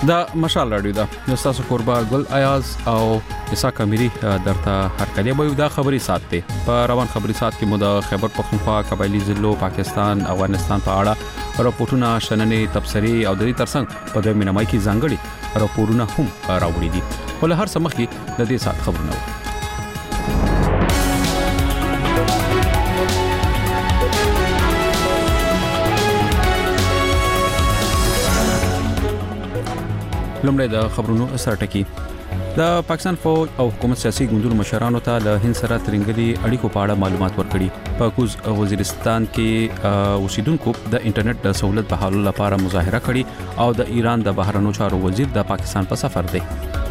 دا مشال رادیو دا تاسو قربا ګل ایاز او اسحاق اميري درته هر کله به دا خبري سات ته په روان خبري سات کې مو د خیبر پختونخوا قبایلی ضلعو پاکستان افغانستان په اړه راپورټونه شننې تبصري او د دې ترڅنګ په دې مینامای کې ځانګړي راپورونه هم راوړي دي ول هر سمخ کې د دې سات خبرونه لومړی د خبرونو سرټکی د پاکستان فوج او حکومت سیاسي ګوندونو مشرانو ته له هند سره ترنګلي اړیکو په اړه معلومات ورکړي په کوز وزیرستان کې اوسیدونکو د انټرنیټ د سہولت بحالولو لپاره مظاهره کړې او د ایران د بهرنیو چارو وزیر د پاکستان په سفر دی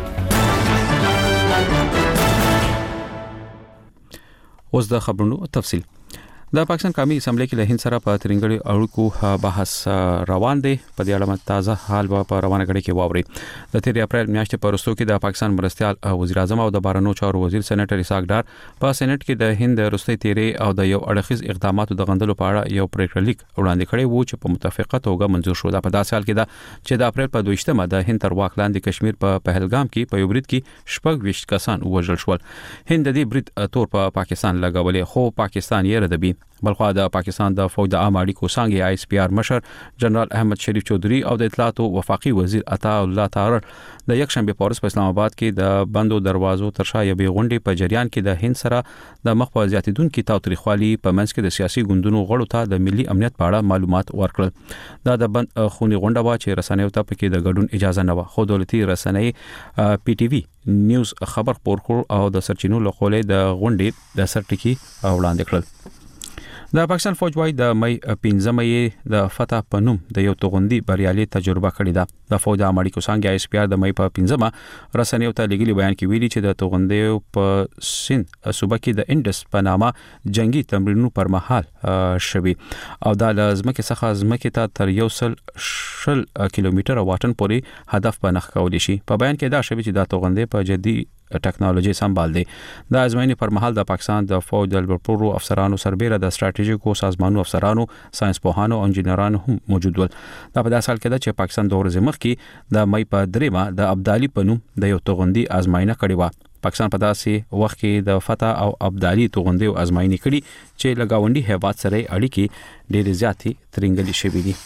اوس د خبرونو تفصیل د پاکستان قومي اسمبلی کې له هند سره په ترنګلي اړیکو بحث روان دی په دې اړه تازه حال په روانه غړي کې واوري د 3 اپریل میاشتې په وروستو کې د پاکستان مرستيال وزیر اعظم او د بهرنیو چارو وزیر سېنیټر اسحاق ډار په سېنات کې د هند وروستي تیرې او د یو اړخیز اقداماتو د غندلو په اړه یو پریکړه لیک وړاندې کړی وو چې په متفقه توګه منزور شو د په داسې حال کې دا چې د اپریل په 22مه د هند تر واک لاندې کشمیر په پهلګام کې په یو برید کې شپږ ویشت کسان وژل شول هند د دې برید تور په پاکستان لګولې خو پاکستان یې ردبي بلخوا د پاکستان د فوج د عام اړیکو څنګه آی اس پی آر مشر جنرال احمد شریف چودھری او د اطلاعات او وفاقي وزیر عطا الله طاهر د یک شنبه پورس په اسلام آباد کې د بندو دروازو ترشا یبي غونډې په جریان کې د هند سره د مخ په زیاتیدونکو تاوتریخوالي په منځ کې د سیاسي ګوندونو غړو ته د ملي امنیت په اړه معلومات ورکړل دا د بند خوني غونډه وا چې رسنیو ته پکې د ګډون اجازه نه و خو دولتي رسنۍ پی ټی وی نیوز خبر خپور کړ او د سرچینو لخوا د غونډې د سرټکی وړاندې کړل د پاکستان فوج وايي د مې 15 د فتح پنوم د یو توغندي بریالي تجربه کړې ده د فوج د امریکا څنګه آی اس پی آر د مې په 15 رسنیو ته لګلي بیان کې ویلي چې د توغندي په سین صوبه کې د انډس په نامه جنگي تمرینونو پر مهال شوي او د لازمکه څخه ځمکه ته تر 100 کیلومتر واټن پورې هدف په نخ کول شي په بیان کې دا شوي چې د توغندي په جدي ټیکنالوژي سمبال دي د ازمایښت پر مهال د پاکستان د فوج د لوړپوړو افسرانو سربېره د ستراتیژیکو سازمانونو افسرانو ساينس پوهانو او انجنیرانو هم موجود ول دا په داسې حال کې چې پاکستان د ورځې مخکې د مې په 3 د ابدالي پنوم د یو توغندي ازمایښت کړې و پاکستان په داسې وخت کې د فتح او ابدالي توغندي ازمایښت کړي چې لګاونډي هیواد سره اړیکې ډېر زیاتې ترنګلي شوې دي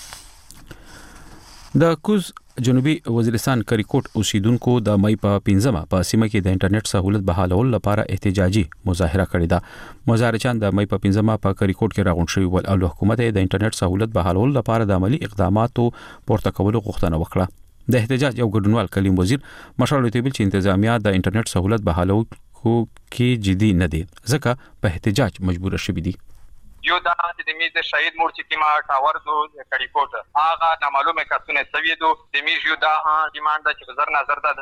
د کوز جنوبي وزیرستان کریکوټ اوسیدونکو د مې په 15 په سیمه کې د انټرنیټ سہولت بحالولو لپاره احتجاجي مظاهره کړې ده مظاهرچیان د مې په 15 په کریکوټ کې راغون شوی ول او حکومت د انټرنیټ سہولت بحالولو لپاره د عملی اقداماتو پورته کولو غوښتنه وکړه د احتجاج یو ګډونوال کلیم وزیر مشال ته ویل چې انتظامیه د انټرنیټ سہولت بحالولو کې جدي نه دي ځکه په احتجاج مجبور شوي دي یو دا د میز شهید مور چې کیما ټاور دو کړي کوټ هغه نامعلومه کسونه سوي دو د میز یو دا ډیماند چې بزر نظر دا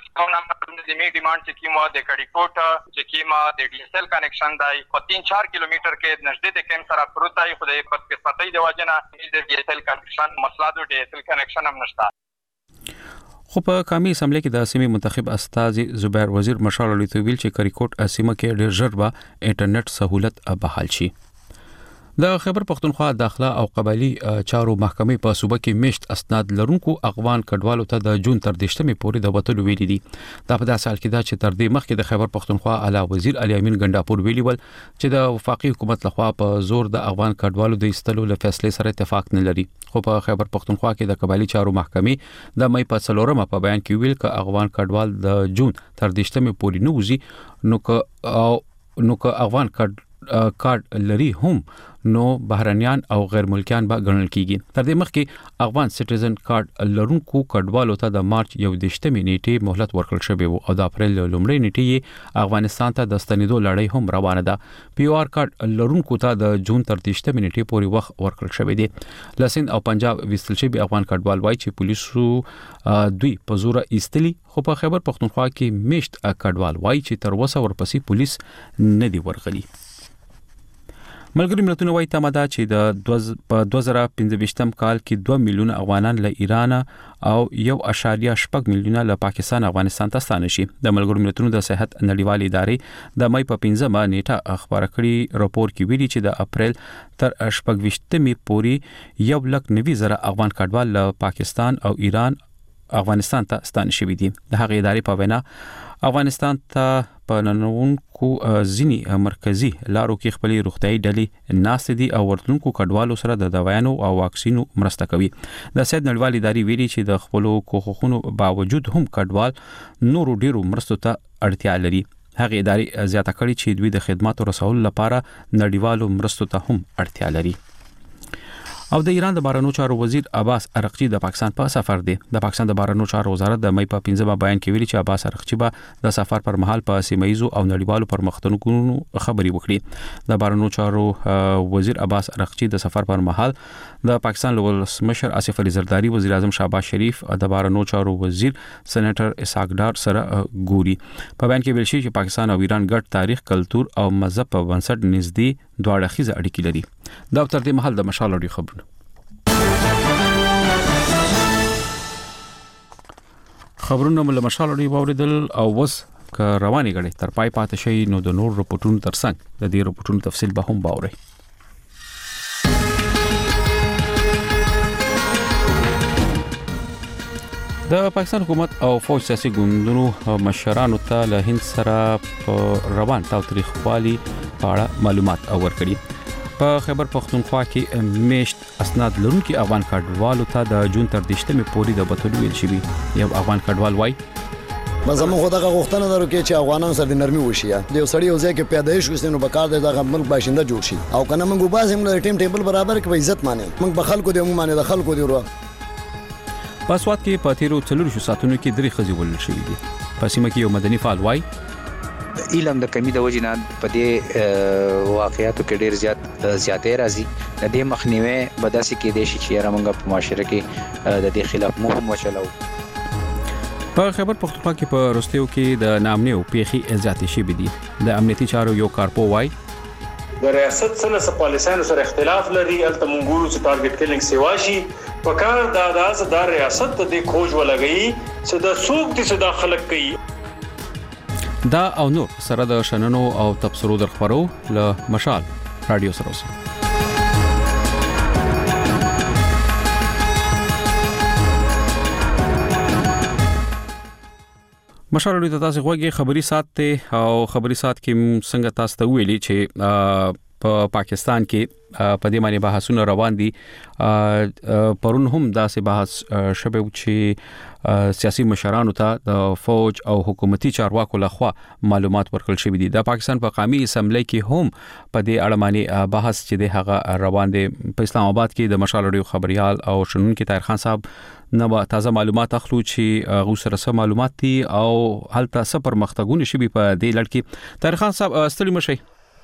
د میز ډیماند چې کیما د کړي کوټ چې کیما د ډي اس ال کنیکشن دای په 3-4 کیلومتر کې نږدې د کیم سره پروتای خدای په پټي د واجنه د ډي اس ال کنیکشن مسله د ډي اس ال کنیکشن هم نشته خو په قومي اسمبلی کې د سیمې منتخب استاذ زبیر وزیر مشال علی تویل چې کریکوټ اسیمه کې ډېر ژر به انټرنیټ سہولت بحال شي د خیبر پختونخوا داخله او قبایلی چارو محکمې په صوبه کې مشت اسناد لرونکو افغان کډوالو ته د جون تر 10مې پورې د وټلو ویلي دي دا په داسې حال کې دا چې تر دې مخکې د خیبر پختونخوا اعلی وزیر علي امین ګنداپور ویلي ول چې د وفاقي حکومت لخوا په زور د افغان کډوالو د ایستلو له فیصلې سره اتفاق نه لري خو په خیبر پختونخوا کې د قبایلی چارو محکمې د مې په 4مه په بیان کې ویل ک افغان کډوال د جون تر 10مې پورې نه وځي نو که افغان کارت لري هم نو بهرنیان او غیر ملکیان به ګڼل کیږي تر دې مخکې افغان سټیزن کارت لرونکو کډوالو ته د مارچ 11مې نیټه مهلت ورکړل شوی او د اپریل لومړۍ نیټه افغانستان ته د ستنېدو لړۍ هم روانه ده پی او آر کارت لرونکو ته د جون تر 10مې نیټه پورې وخت ورکړل شوی دی لسند او پنجاب وستل شوی افغان کډوال وایي چې پولیسو دوی په زور ایستلی خو په خیبر پختونخوا کې مشت کډوال وایي چې تر اوسه ورپسې پولیس نه دی ورغلي ملګری ملتونه وايي تماده چې په 2015 کال کې 2 میلیون افغانان له ایران او 1.8 میلیون له پاکستان افغانستان ته ستانه شي د ملګری ملتونو د صحت نړیوالې ادارې د مې په 15 نیټه خبره کړې راپور کې ویلي چې د اپریل تر 28مې پورې 1,90,000 افغان کډوال له پاکستان او ایران افغانستان ته ستانه شوي دي. د هغې ادارې په وینا افغانستان ته په ننوونکو ځینی مرکزی لارو کې خپلې روغتيایي ډلې ناست دي او ورتلونکو کډوالو سره د دوايانو او واکسینو مرسته کوي. د سید نړیوال ادارې ویلي چې د خپلو کوښښونو باوجود هم کډوال نورو ډیرو مرستو ته اړتیا لري. هغه ادارې زیاته کړې چې دوی د خدماتو رسولو لپاره نړیوالو مرستو ته هم اړتیا لري. او د ایران د بهرنیو چارو وزیر عباس ارغچی د پاکستان په سفر دی. د پاکستان د بهرنیو چارو وزارت د مې په 15 بیان کې ویلي چې عباس ارغچی به د سفر پر مهال په سیمایزو او نړیوالو پرمختګونو خبري وکړي. د بهرنیو چارو وزیر عباس ارغچی د سفر پر مهال د پاکستان ولسمشر آصف علي زرداری، وزیر اعظم شهباز شریف، د بهرنیو چارو وزیر سېنیټر اسحاق ډار سره ګوري. په بیان کې ویل شوی چې پاکستان او ایران ګډ تاریخ، کلتور او مذهب په بنسټ نږدې دواړه خيزه اړیکې لري. دا تر دې مهال د مشال اړیکې خبرونه. خبرونه مل مشال اړیکې واوریدل او وس ک رواني غړي تر پای پاتې شي نو د نور رپورټونو ترڅنګ د دې رپورټونو تفصیل به هم باوري. د پاکستان حکومت او فوج سیاسي ګوندونو مشرانو ته له هند سره روان تاوتریخوالي په اړه معلومات ورکړي. په خیبر پختونخوا کې میشت اسناد لرونکي افغان کډوالو ته د جون تر 10مې پورې د بتلو ویل شوی. یو افغان کډوال وای مزمن خو دغه غوښتنه درو کې چې افغانان سره د نرمي وشي. د یو سړی یو ځای کې پیدایش وسینو په کار دغه ملک باشنده جوړ شي او کنه موږ وباسه موږ ټیم ټیبل برابر کې عزت مانه موږ په خلکو د مانه د خلکو دی ورو. په سواد کې په تیرو 4 ساعتونو کې 3 خزي ولل شوې دي. په سیمه کې یو مدني فعال وای علم د کمی د وجنه په دې واقعیاتو کې ډیر زیاتې راځي. د دې مخنیوي بداسي کې د شي چې رامنګ په معاشره کې د دې خلاف مهم وچلو. په خیبر پختونخوا کې په رستیو کې د نامنیو پیخي زیاتې شي بدي. د امنیتي چارو یو کارپو وای د ریاست سره پالیسانو سره اختلاف لري. الته مونږ چې ټارګټ کیلینګ سیوا شي په کار د ریاست د کھوج ولګي چې د سوق د داخله کوي. دا او نور سره د شننو او تبصرو در خبرو له مشال رادیو سره اوسه. مشال رادیو تاسو غوږی خبري سات ته او خبري سات کې څنګه تاسو ته ویلي چې په پاکستان کې په دې معنی بحثونه روان دي. پرون هم داسې بحث شوه چې سیاسي مشرانو ته د فوج او حکومتي چارواکو لخوا معلومات ورکړل شوې دي. د پاکستان په قومي اسمبلی کې هم په دې اړه معنی بحث چې د هغه روان دي. په اسلام آباد کې د مشال رادیو خبريال او شنونکو طاهر خان صاحب نو تازه معلومات اخلو چې غو سره معلومات دي او هلته څه پرمختګونه شوي په دې لړ کې. طاهر خان صاحب ستړي مشي.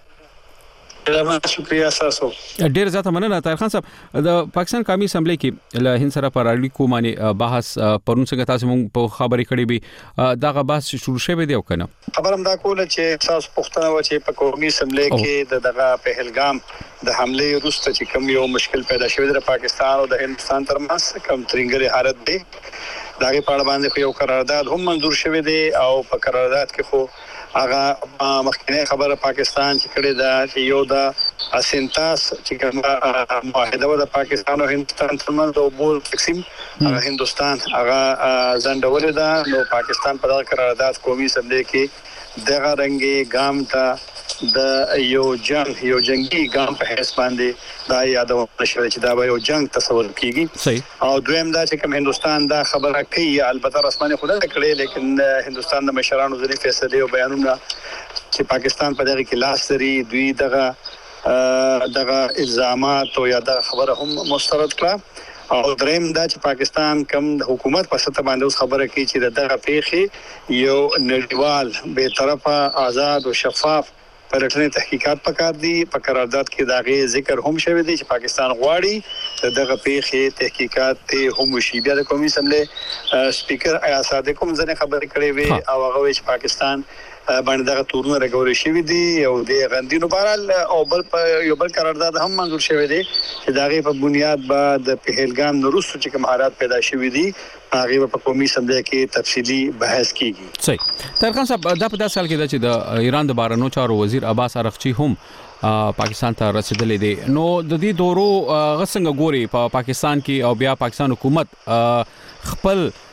شکریہ تاسو. ډیر زیاته مننه طاهر خان صاحب. د پاکستان قومي اسمبلی کې له هند سره پر اړیکو باندې بحث پرون څنګه تاسو مونږ په خبرې کړې به دغه بحث شروع شوه دی او کنه خبرم دا کوله چې تاسو پوښتنه و چې په قومي اسمبلی کې دغه پهلګام د حمله وروسته چې کوم یو مشکل پیدا شوی د پاکستان او د هندستان ترمنځ کوم ترنګري حالت دی دغه په اړه باندې یو قرارداد هم منظور شوی دی او په قرارداد کې خو هغه مخکنی خبره پاکستان چې کړی دا چې یو د اسنتاس چې کوم معاهده د پاکستان او هندستان ترمنځ د بول تقسیم هغه هندستان هغه ځندول ده. نو پاکستان په دغه قرارداد قومي اسمبلی کې دغه رنګي ګام ته د یو جنگي ګام په حساب باندې دا یادونه شوه چې دا به یو جنگ تصور کیږي. صحیح. او دویم دا چې کوم هندستان دا خبره کوي البته رسمانه خو نه کړي لیکن هندستان د مشرانو ځینې فیصله او بیانونه چې پاکستان په دغه کې لاس لري دوی دغه الزامات او یا دغه خبره هم مسترد کړه. او دریم دا چې پاکستان کم د حکومت په سطح باندې اوس خبره کوي چې دغه پیښې یو نړیوال به طرفه آزاد او شفاف پرټنې تحقیقات پکار دي. په قرارداد کې داغه ذکر هم شوی دی چې پاکستان غواړي دغه پیښې تحقیقات ته هم شي. بیا د قومي اسمبلی سپیکر آیا صادق هم ځنه خبرې کړې وي او هغه چې پاکستان باندې دغه تورونه راغوري شوی دي او د غندینو بهرال او بل یو بل قرارداد هم منظور شوی دی چې دغه په بنیاد بعد پهلګام نورستو چې کوم حالات پیدا شوی دي هغه په قومي اسمبلی کې تفصیلی بحث کیږي. صحیح. طاهر خان صاحب دا په 10 سال کې چې د ایران د بهرنیو چارو وزیر عباس ارغچی هم پاکستان ته رسیدلې دي. نو د دې دورو غسنګ ګوري په پاکستان کې او بیا پاکستان حکومت خپل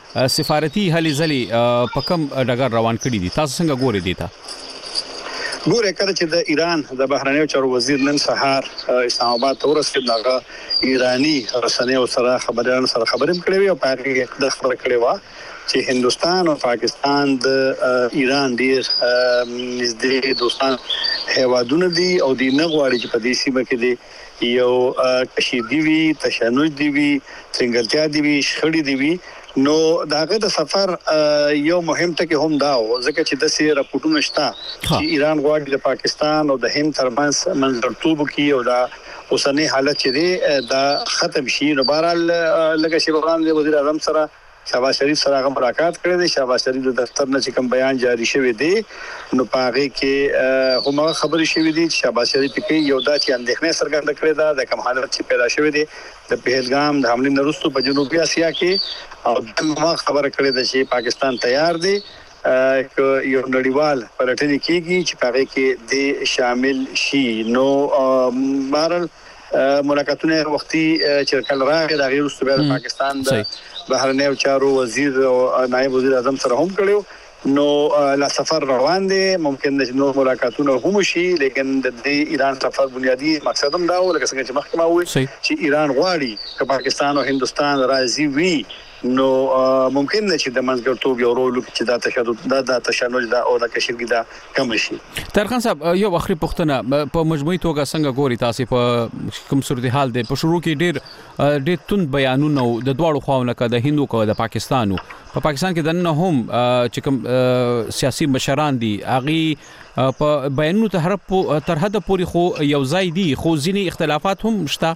سفارتي هلې ځلې په کم ډګر روان کړي دي تاسو څنګه ګورئ دي ته ګوره کله چې د ایران د بهرنیو چارو وزیر نن سهار اسلام آباد ته ورسېد هغه ایرانی رسنیو سره خبريالانو سره خبرې کړې وي او په هغه د خبره کړې و چې هندستان او پاکستان د ایران ډیر نږدې دوستان هیوادونه دي او د نغواړي چې په دې سیمه کې دي یو کشیدي وي تشنج دی وي څنګهلتیا دی وي شخړې دی وي نو داغه د سفر یو مهم ټکی هم دا و ځکه چې د سي راپورټونه شته چې ایران غواړي د پاکستان او د هند ترمنځ منځګړیتوب کوي او دا اوسنی حالت چې دی دا ختم شي نو بهرحال لکه شي بغان د وزیر اعظم سره شهباز شریف سره هغه ملاقات کړی دی شهباز شریف د دفتر نه چې کوم بیان جاری شوی دی نو پاره کې هم خبرې شوې دي چې شهباز شریف کې یو دا چې اندېښنه څرګنده کړې ده د کوم حالت چې پیدا شوی دی د پهلګام د حمله نرستو په جنوبي اسیا کې او دغه خبره کړې ده چې پاکستان تیار دی یو نړیوال پلټنې کیږي چې پاره کې د شامل شي نو بهرحال ملاقاتونه وختي چې کله راغی د غیر صوبې د پاکستان د بهرنیو چارو وزیر او نائب وزیر اعظم سره هم کړیو نو لا سفر روان دي ممکن نو ملاقاتونه هم شي لیکن د ایران سفر بنیادی مقصد هم دا و لکه څنګه چې مخکې ما وویل چې ایران غواړي چې پاکستان او هندستان راځي وي نو ممکن نه چې د منځګړیتوب یو رول چې دا تشنج دا او د کشیدګي دا کم شي طاهر صاحب یو اخري پوښتنه په مجموعي توګه څنګه ګوري تاسو په کوم صورتحال دی په شروع کې ډېر تند بیانونه د دواړو خواونو کې د هندو او د پاکستانو په پاکستان کې دنه هم چې کوم سیاسي مشران دي اغي په بیانونو ته تر حد پورې خو یو ځای دي خو ځینی اختلافات هم شته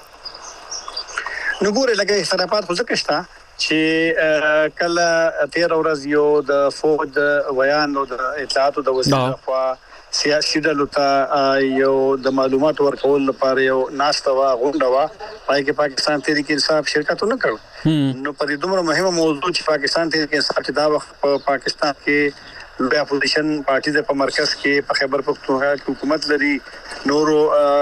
نو ګوره لکه اختلافات خو ځکه شته چې کله 13 ورځ یو د فوج بیان او د اطلاعات د وزیر خوا سیاسي ډلو یو د معلومات ورکول لپاره یو ناشته وا غونډه وا پای کې پاکستان تحریک انصاف شرکت نه کړ نو په دې دومره مهمه موضوع چې پاکستان تحریک انصاف چې دا وخت په پاکستان کې د اپوزیشن پارټي د په مرکز کې په خیبر پختونخوا حکومت لري نورو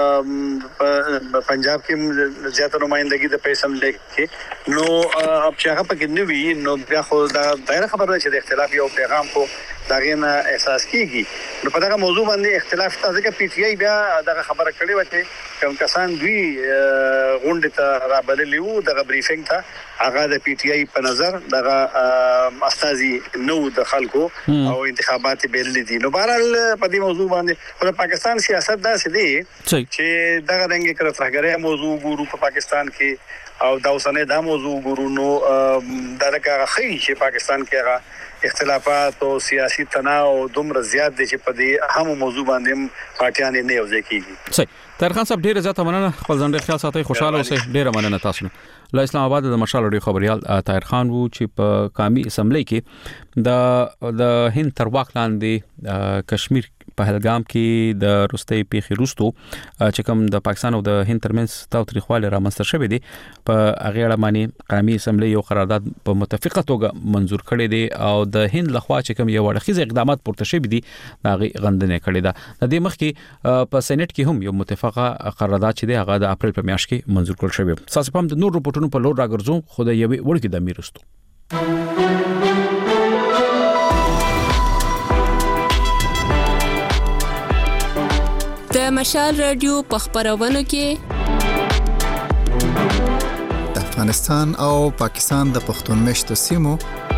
پنجاب کې زیاته نمائندګي د پیسم لیکي نو اب چې هغه پکې نو وی نو بیا خو دا ډیره خبره چې د اختلاف یو پیغام کو داغه نه احساس کیږي نو په دغه موضوع باندې اختلاف تازه کې پی ټی آی بیا دغه خبره کړې و چې کوم کسان دوی غونډه ته رابللی وو دغه بریفینګ ته هغه د پی ټی آی په نظر دغه استاذي نو د خلکو او انتخابات بیل دي نو بهرحال په دې موضوع باندې د پاکستان سیاست دا سدي چې دغه رنګ کړه ترګره موضوع ګورو په پاکستان کې او دا اوسنه دا موضوع ګورو نو دغه خي چې پاکستان کې هغه اختلافات او سیاسي تناو دومره زیات دي چې په دې هم موضوع باندې پارټیان نه یوځای کیږي صحیح طاهر خان صاحب ډیره زیاته مننه خپل ځان ډیر خیال ساتئ خوشاله اوسئ ډیره مننه تاسو له اسلام آباد د مشال اړیو خبريال طاهر خان وو چې په قومي اسمبلی کې د هند تر واک لاندې کشمیر پهلګام کې د روستي پیخي روستو چې کوم د پاکستان او د هند ترمنځ تاوتریخواله رامنځته شوې دي په هغه اړه باندې قومي اسمبلی یو قرارداد په متفقه توګه منزور کړی دی او د هند لخوا چې کوم یو وړاندیز اقدامات پورته شوي دي هغه غندنه کړی ده د دې مخ کې په سېنات کې هم یو متفقه قرارداد چې دی هغه د اپریل په میاشت کې منزور کړل شوی تاسو په نور رپورټونو په لور راګرځو خو د یوې وړکې د میرستو د مشال رادیو په خبرونو کې د افغانستان او پاکستان د پښتون مشتو سیمو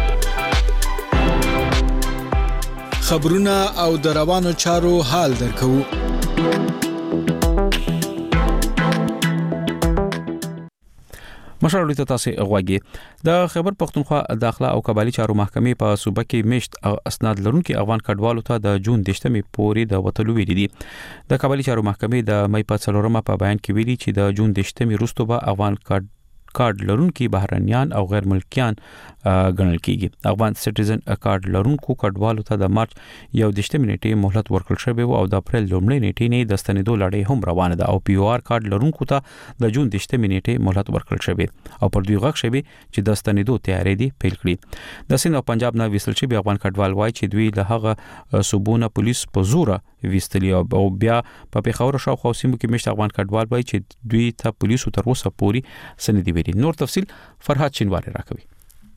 خبرونه او د روانو چارو حال درکو مشال اړیو تاسو غواګي د خیبر پختونخوا داخله او قبالي چارو محکمې په صوبه کې مشت او اسناد لرونکو افغان کډوالو ته د جون 18 پورې د وټلو ویلي دي د قبالي چارو محکمې د مې په څلورمه په بیان کې ویلي چې د جون 18 وروسته به افغان کارت لرونکو بهرنیان او غیر ملکیان ګڼل کیږي افغان سټیزن کارت لرونکو کډوالو ته د مارچ 18 نیټې مهلت ورکړل شوی او د اپریل 2 نیټې نه د ستنېدو لړۍ هم روانه ده او پی او آر کارت لرونکو ته د جون 18 نیټې مهلت ورکړل شوی او پر دوی غږ شوی چې د ستنېدو تیاری دي پیل کړي د سند او پنجاب نه ویسل شوی افغان کډوال وای چې دوی له هغه صوبونه پولیس په زور ویستلی او بیا په پیښور شاوخوا سیمو کې مشت افغان کډوال وای چې دوی ته پولیسو تر اوسه پوري سندې ویلي نور تفصيل فرحات شینواری راکوي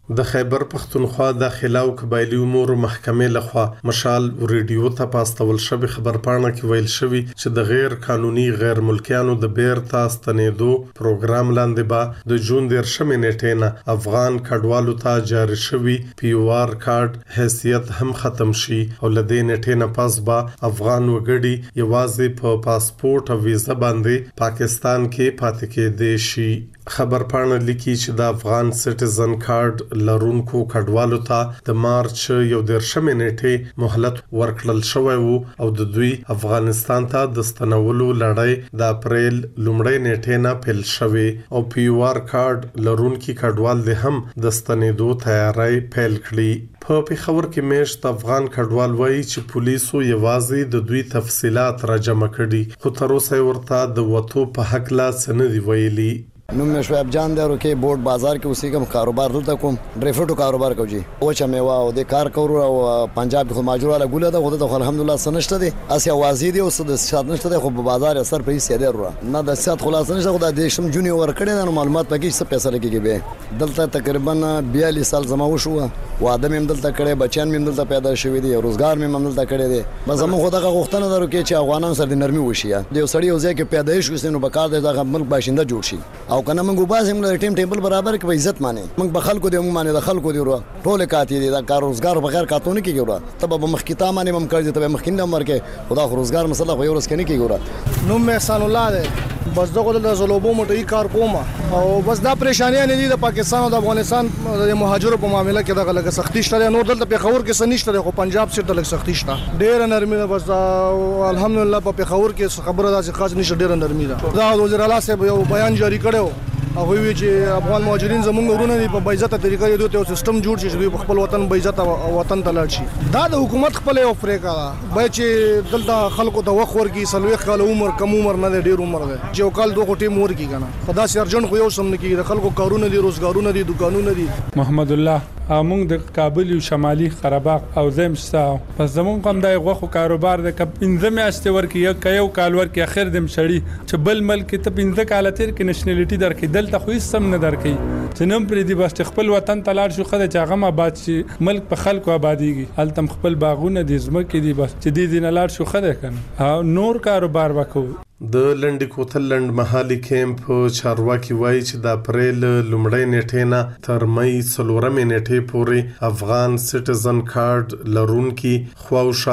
د خیبر پختونخوا داخله او قبایلی امور محکمې لخوا مشال ریډیو ته پاستول شوی خبرپاڼه کې ویل شوی چې د غیر قانوني غیر ملکیانو د بیرته ستنېدو پروګرام لاندې به د جون 13 نیټې نه افغان کډوالو ته جاری شوی POR کارت حیثیت هم ختم شي او لدې نیټې نه پس به افغان وګړي یوازې په پاسپورت او ویزا باندې پاکستان کې پاتې کېدای شي. خبرپاڼه لیکي چې د افغان سټیزن کارت لرونکو کډوالو ته د مارچ 11 نیټې مهلت ورکړل شوی وو او د دوی افغانستان ته د ستنولو لړۍ د اپریل لومړۍ نیټې نه پیل شوی او POR کارت لرونکي کډوال د هم د ستنېدو تیاری پیل کړی. په پیښور کې میشت افغان کډوال وایي چې پولیسو یوازې د دوی تفصيلات راجمع کړي خو تر اوسه ورته د وټو په حق لا څه نه دی ویلي. نوم مې شعیب جان دی ورکه بورډ بازار کې اوسېږم کاروبار دلته کوم ډریفټو کاروبار کوم جی او چې مې واو د کار کورو او پنجاب خو ماجور ولا ګوله ده خو الحمدلله سنشته دي اسیا وازی دی او د شات نشته دی خو په بازار اثر په هیڅ دی ورو نه د شات خلاص نشته خو د دیشم جونی ور کړی نه معلومات پکې څه پیسې لګیږي به دلته تقریبا 42 سال زما وشو واده مې دلته کړی بچیان مې دلته پیدا شوی دي روزګار مې دلته کړی دی بس موږ خو دغه غوښتنه درو کې چې افغانان سره د نرمي وشي دی سړی او ځکه پیدایش وسینو په کار دغه ملک باشنده جوړ شي او کنه موږ باز موږ ټیم ټیبل برابر کې عزت مانه موږ بخل کو دی موږ مانه دخل کو دی ورو ټول کاتی دی دا کار روزګار بغیر کاتونه کې ګوره تب به مخکتا مانه مم کړی ته مخکینه مرکه خدا روزګار مسله خو ورس کې نه کې ګوره. نو مې احسان الله دی بس دغه د زلوبو مټي کار کوم او بس دا پریشانیا نه دي د پاکستان او د افغانستان د مهاجرو په معاملې کې دغه لګه سختی شته نو دلته په خبر کې سنشته خو پنجاب سره د لګ سختی شته ډېر نرمي ده بس الحمدلله په خبر کې خبره ده چې خاص نشه ډېر نرمي ده. دا وزیر اعلی صاحب یو بیان جاری کړو او وی چې افغان مهاجرین زمونږ ورونه دي په باعزته طریقې دوی ته سیستم جوړ شي چې دوی په خپل وطن باعزته وطن ته لاړ شي. دا د حکومت خپل افریقا به چې دلته خلکو ته وخت ورکړي سلوي خل عمر کم عمر نه ډیر عمر ده چې وکال دوه ټیم ورکی کنه په داسې ارجن خو یو سم نه کیږي خلکو کارونه دي روزګارونه دي دکانونه دي. محمد الله موږ د کابل او شمالي قرهباغ او زمشتا پس زمون کوم دای غوخو کاروبار د کپ انځم است ورکی یو کال ورکی اخر دم شړی چې بل ملک ته پنځه کال تیر کې نېشنلټي درکې دلته خو سم نه درکې چې نن پر دې بس خپل وطن تلاړ شو خدای چې هغه آباد شي ملک په خلکو آبادیږي هلته خپل باغونه دي زمکه دي بس چې دې نه لاړ شو خدای کنه نور کاروبار وکړو. د لنډ کوتل لنډ محلي کیمپ چارواکي وایي چې د اپریل لومړۍ نیټې نه تر مې 4 نیټې پورې افغان سټیزن کارت لرونکي خواوشه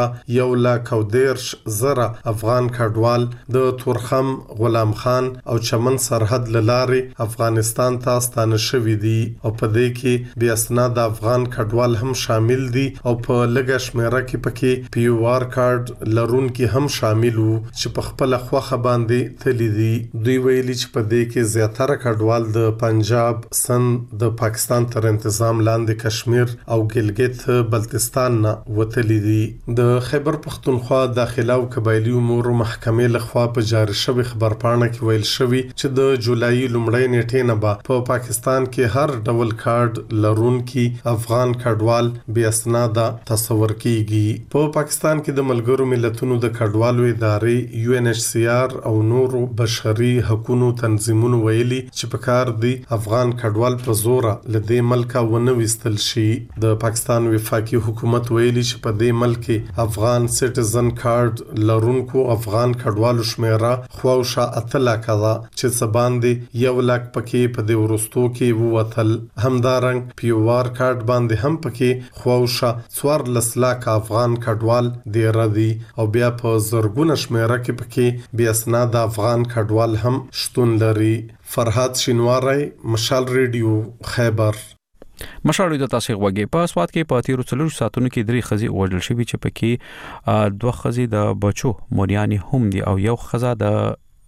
1,13,000 افغان کډوال د تورخم غلام خان او چمن سرحد لارې افغانستان ته ستانه شوي دي او په دې کې بیا اسناد افغان کډوال هم شامل دي او په لږه شمیره کې پکې POR کارت لرونکي هم شامل وو چې په خپل خوخه باندې تللی دي. دوی ویلي چې په دې کې زیاتره کډوال د پنجاب سند د پاکستان تر انتظام لاندې کشمیر او ګلګت بلتستان نه وتلي دي. د خیبر پختونخوا داخله او قبایلی امور محکمې لخوا په جاری شوی خبرپاڼه کې ویل شوی چې د جولای لومړۍ نیټې نه په پاکستان کې هر ډول کارت لرونکي افغان کډوال بیا اسناد تصور کیږي. په پاکستان کې د ملګرو ملتونو د کډوالو ادارې UNHCR او نورو بشري حقوقو تنظیمونو ویلي چې په کار دی افغان کډوال په زور لدې ملک ونه وستل شي. د پاکستان وفاقي حکومت ویلي چې په دې ملک افغان سټیزن کارت لرونکو افغان کډوالو شمیره خواوشه 8 لک ده چې سباندې 1 لک پکې په دې ورستو کې ووتل. همدارنګ POR کارت باندې هم پکې خواوشه 14 لک افغان کډوال دی ردي او بیا په زرګونه شمیره کې پکې بیا اسناد افغان کډوال هم شتون لري. فرحات شینواری مشال ریډیو خیبر. مشال د تاسو غوږی په سواد کې په تیرو 4 ساعتونو کې 3 خزي وژل شوی چې پکې 2 خزي د بچو مورياني هم دي او یو خزا د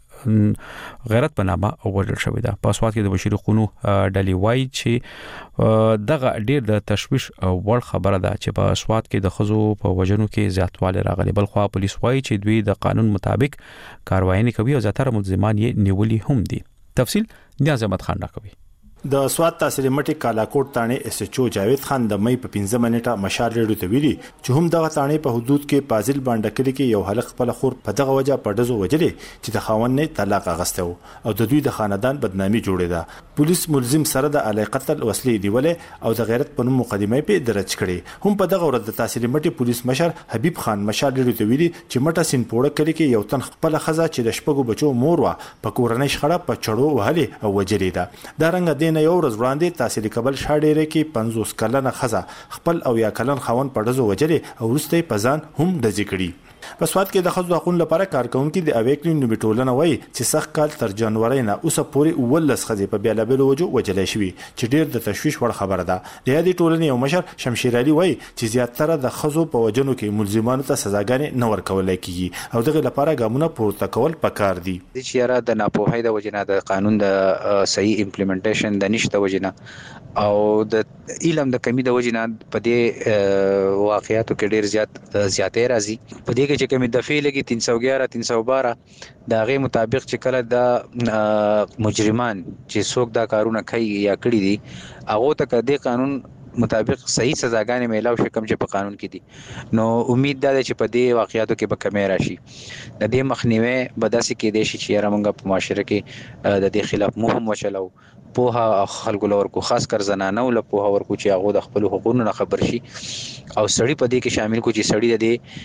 غیرت په نامه وژل شوی ده. په سواد کې د بشری قونو ډلی وای چې دغه ډیر د تشویش وړ خبره ده چې په سواد کې د خزو په وجنو کې زیاتواله راغلي بل خو پولیس وای چې دوی د قانون مطابق کاروایی کوي او زیاتره ملزمان یې نیولي هم دي. تفصیل نیاز احمد خان راکوي. د سواد تحصیل مټي کالاکوټ تانه اس ایچ او جاوید خان د مې په 15 منټه مشال ریډیو ته ویلي چې هم دغه تانه په حدود کې پازل باندې کلی کې یو حلق خپل خور په دغه وجه په دزو وجلې چې د خاوند نه طلاق اغسته او د دوی د خاندان بدنامي جوړې ده. پولیس ملزم سره د علی قتل وسلې دیولې او د غیرت په نوم مقدمه په درج کړې. هم په دغه ورځ د تحصیل مټي پولیس مشر حبیب خان مشال ریډیو ته ویلي چې مټه سین پوره کلی کې یو تن خپل خزه چې د شپږو بچو مور وا په کورنۍ شخړه په چړو وهلې او وجلې ده. دا رنګ دینه یو ورځ وړاندې تحصیل کبل شاډېره کې 50 کلنه خزه خپل او یا کلن خاون په دزو وجلې او ورسته پزان هم د ذکرې. په سواد کې د خزو حقوقو لپاره کارکونکو د اویکلین نو ټولنه وایي چې سخت کال تر جنوري نه اوسه پورې ولس خزه په بیلابل وجو وجلې شوی چې ډیر د تشویش وړ خبره ده. د دې ټولنې یو مشر شمشیر علي وایي چې زیاتره د خزو په وجنو کې ملزمانو ته سزاګانې نه ورکول کیږي او دغه لپاره ګامونه پورته کول پکار دي. د چیرې د ناپوهۍ د وجنه د قانون د صحیح امپلیمنټیشن د نشته وجنه او د علم د کمی د وجنه په دې واقعیاتو کې ډیر زیاتې راځي. په دې کې چې کوم دفعه لګي 311 312 دا غي مطابق چې کله د مجرمان چې څوک دا کارونه کوي یا کړی دي هغه ته د قانون مطابق صحیح سزاګانې میلاو شي کوم چې په قانون کې دي. نو امید ده چې په دې واقعیاتو کې به کمی راشي. د دې مخنیوي بداسي کې دي چې رامنګ په معاشره کې د دې خلاف مهم وچلو پوها خلکو لور کو خاص کر زنانه ول پوها ورکو چې هغه د خپل حقوقو نه خبر شي او سړی په دې کې شامل کو چې سړی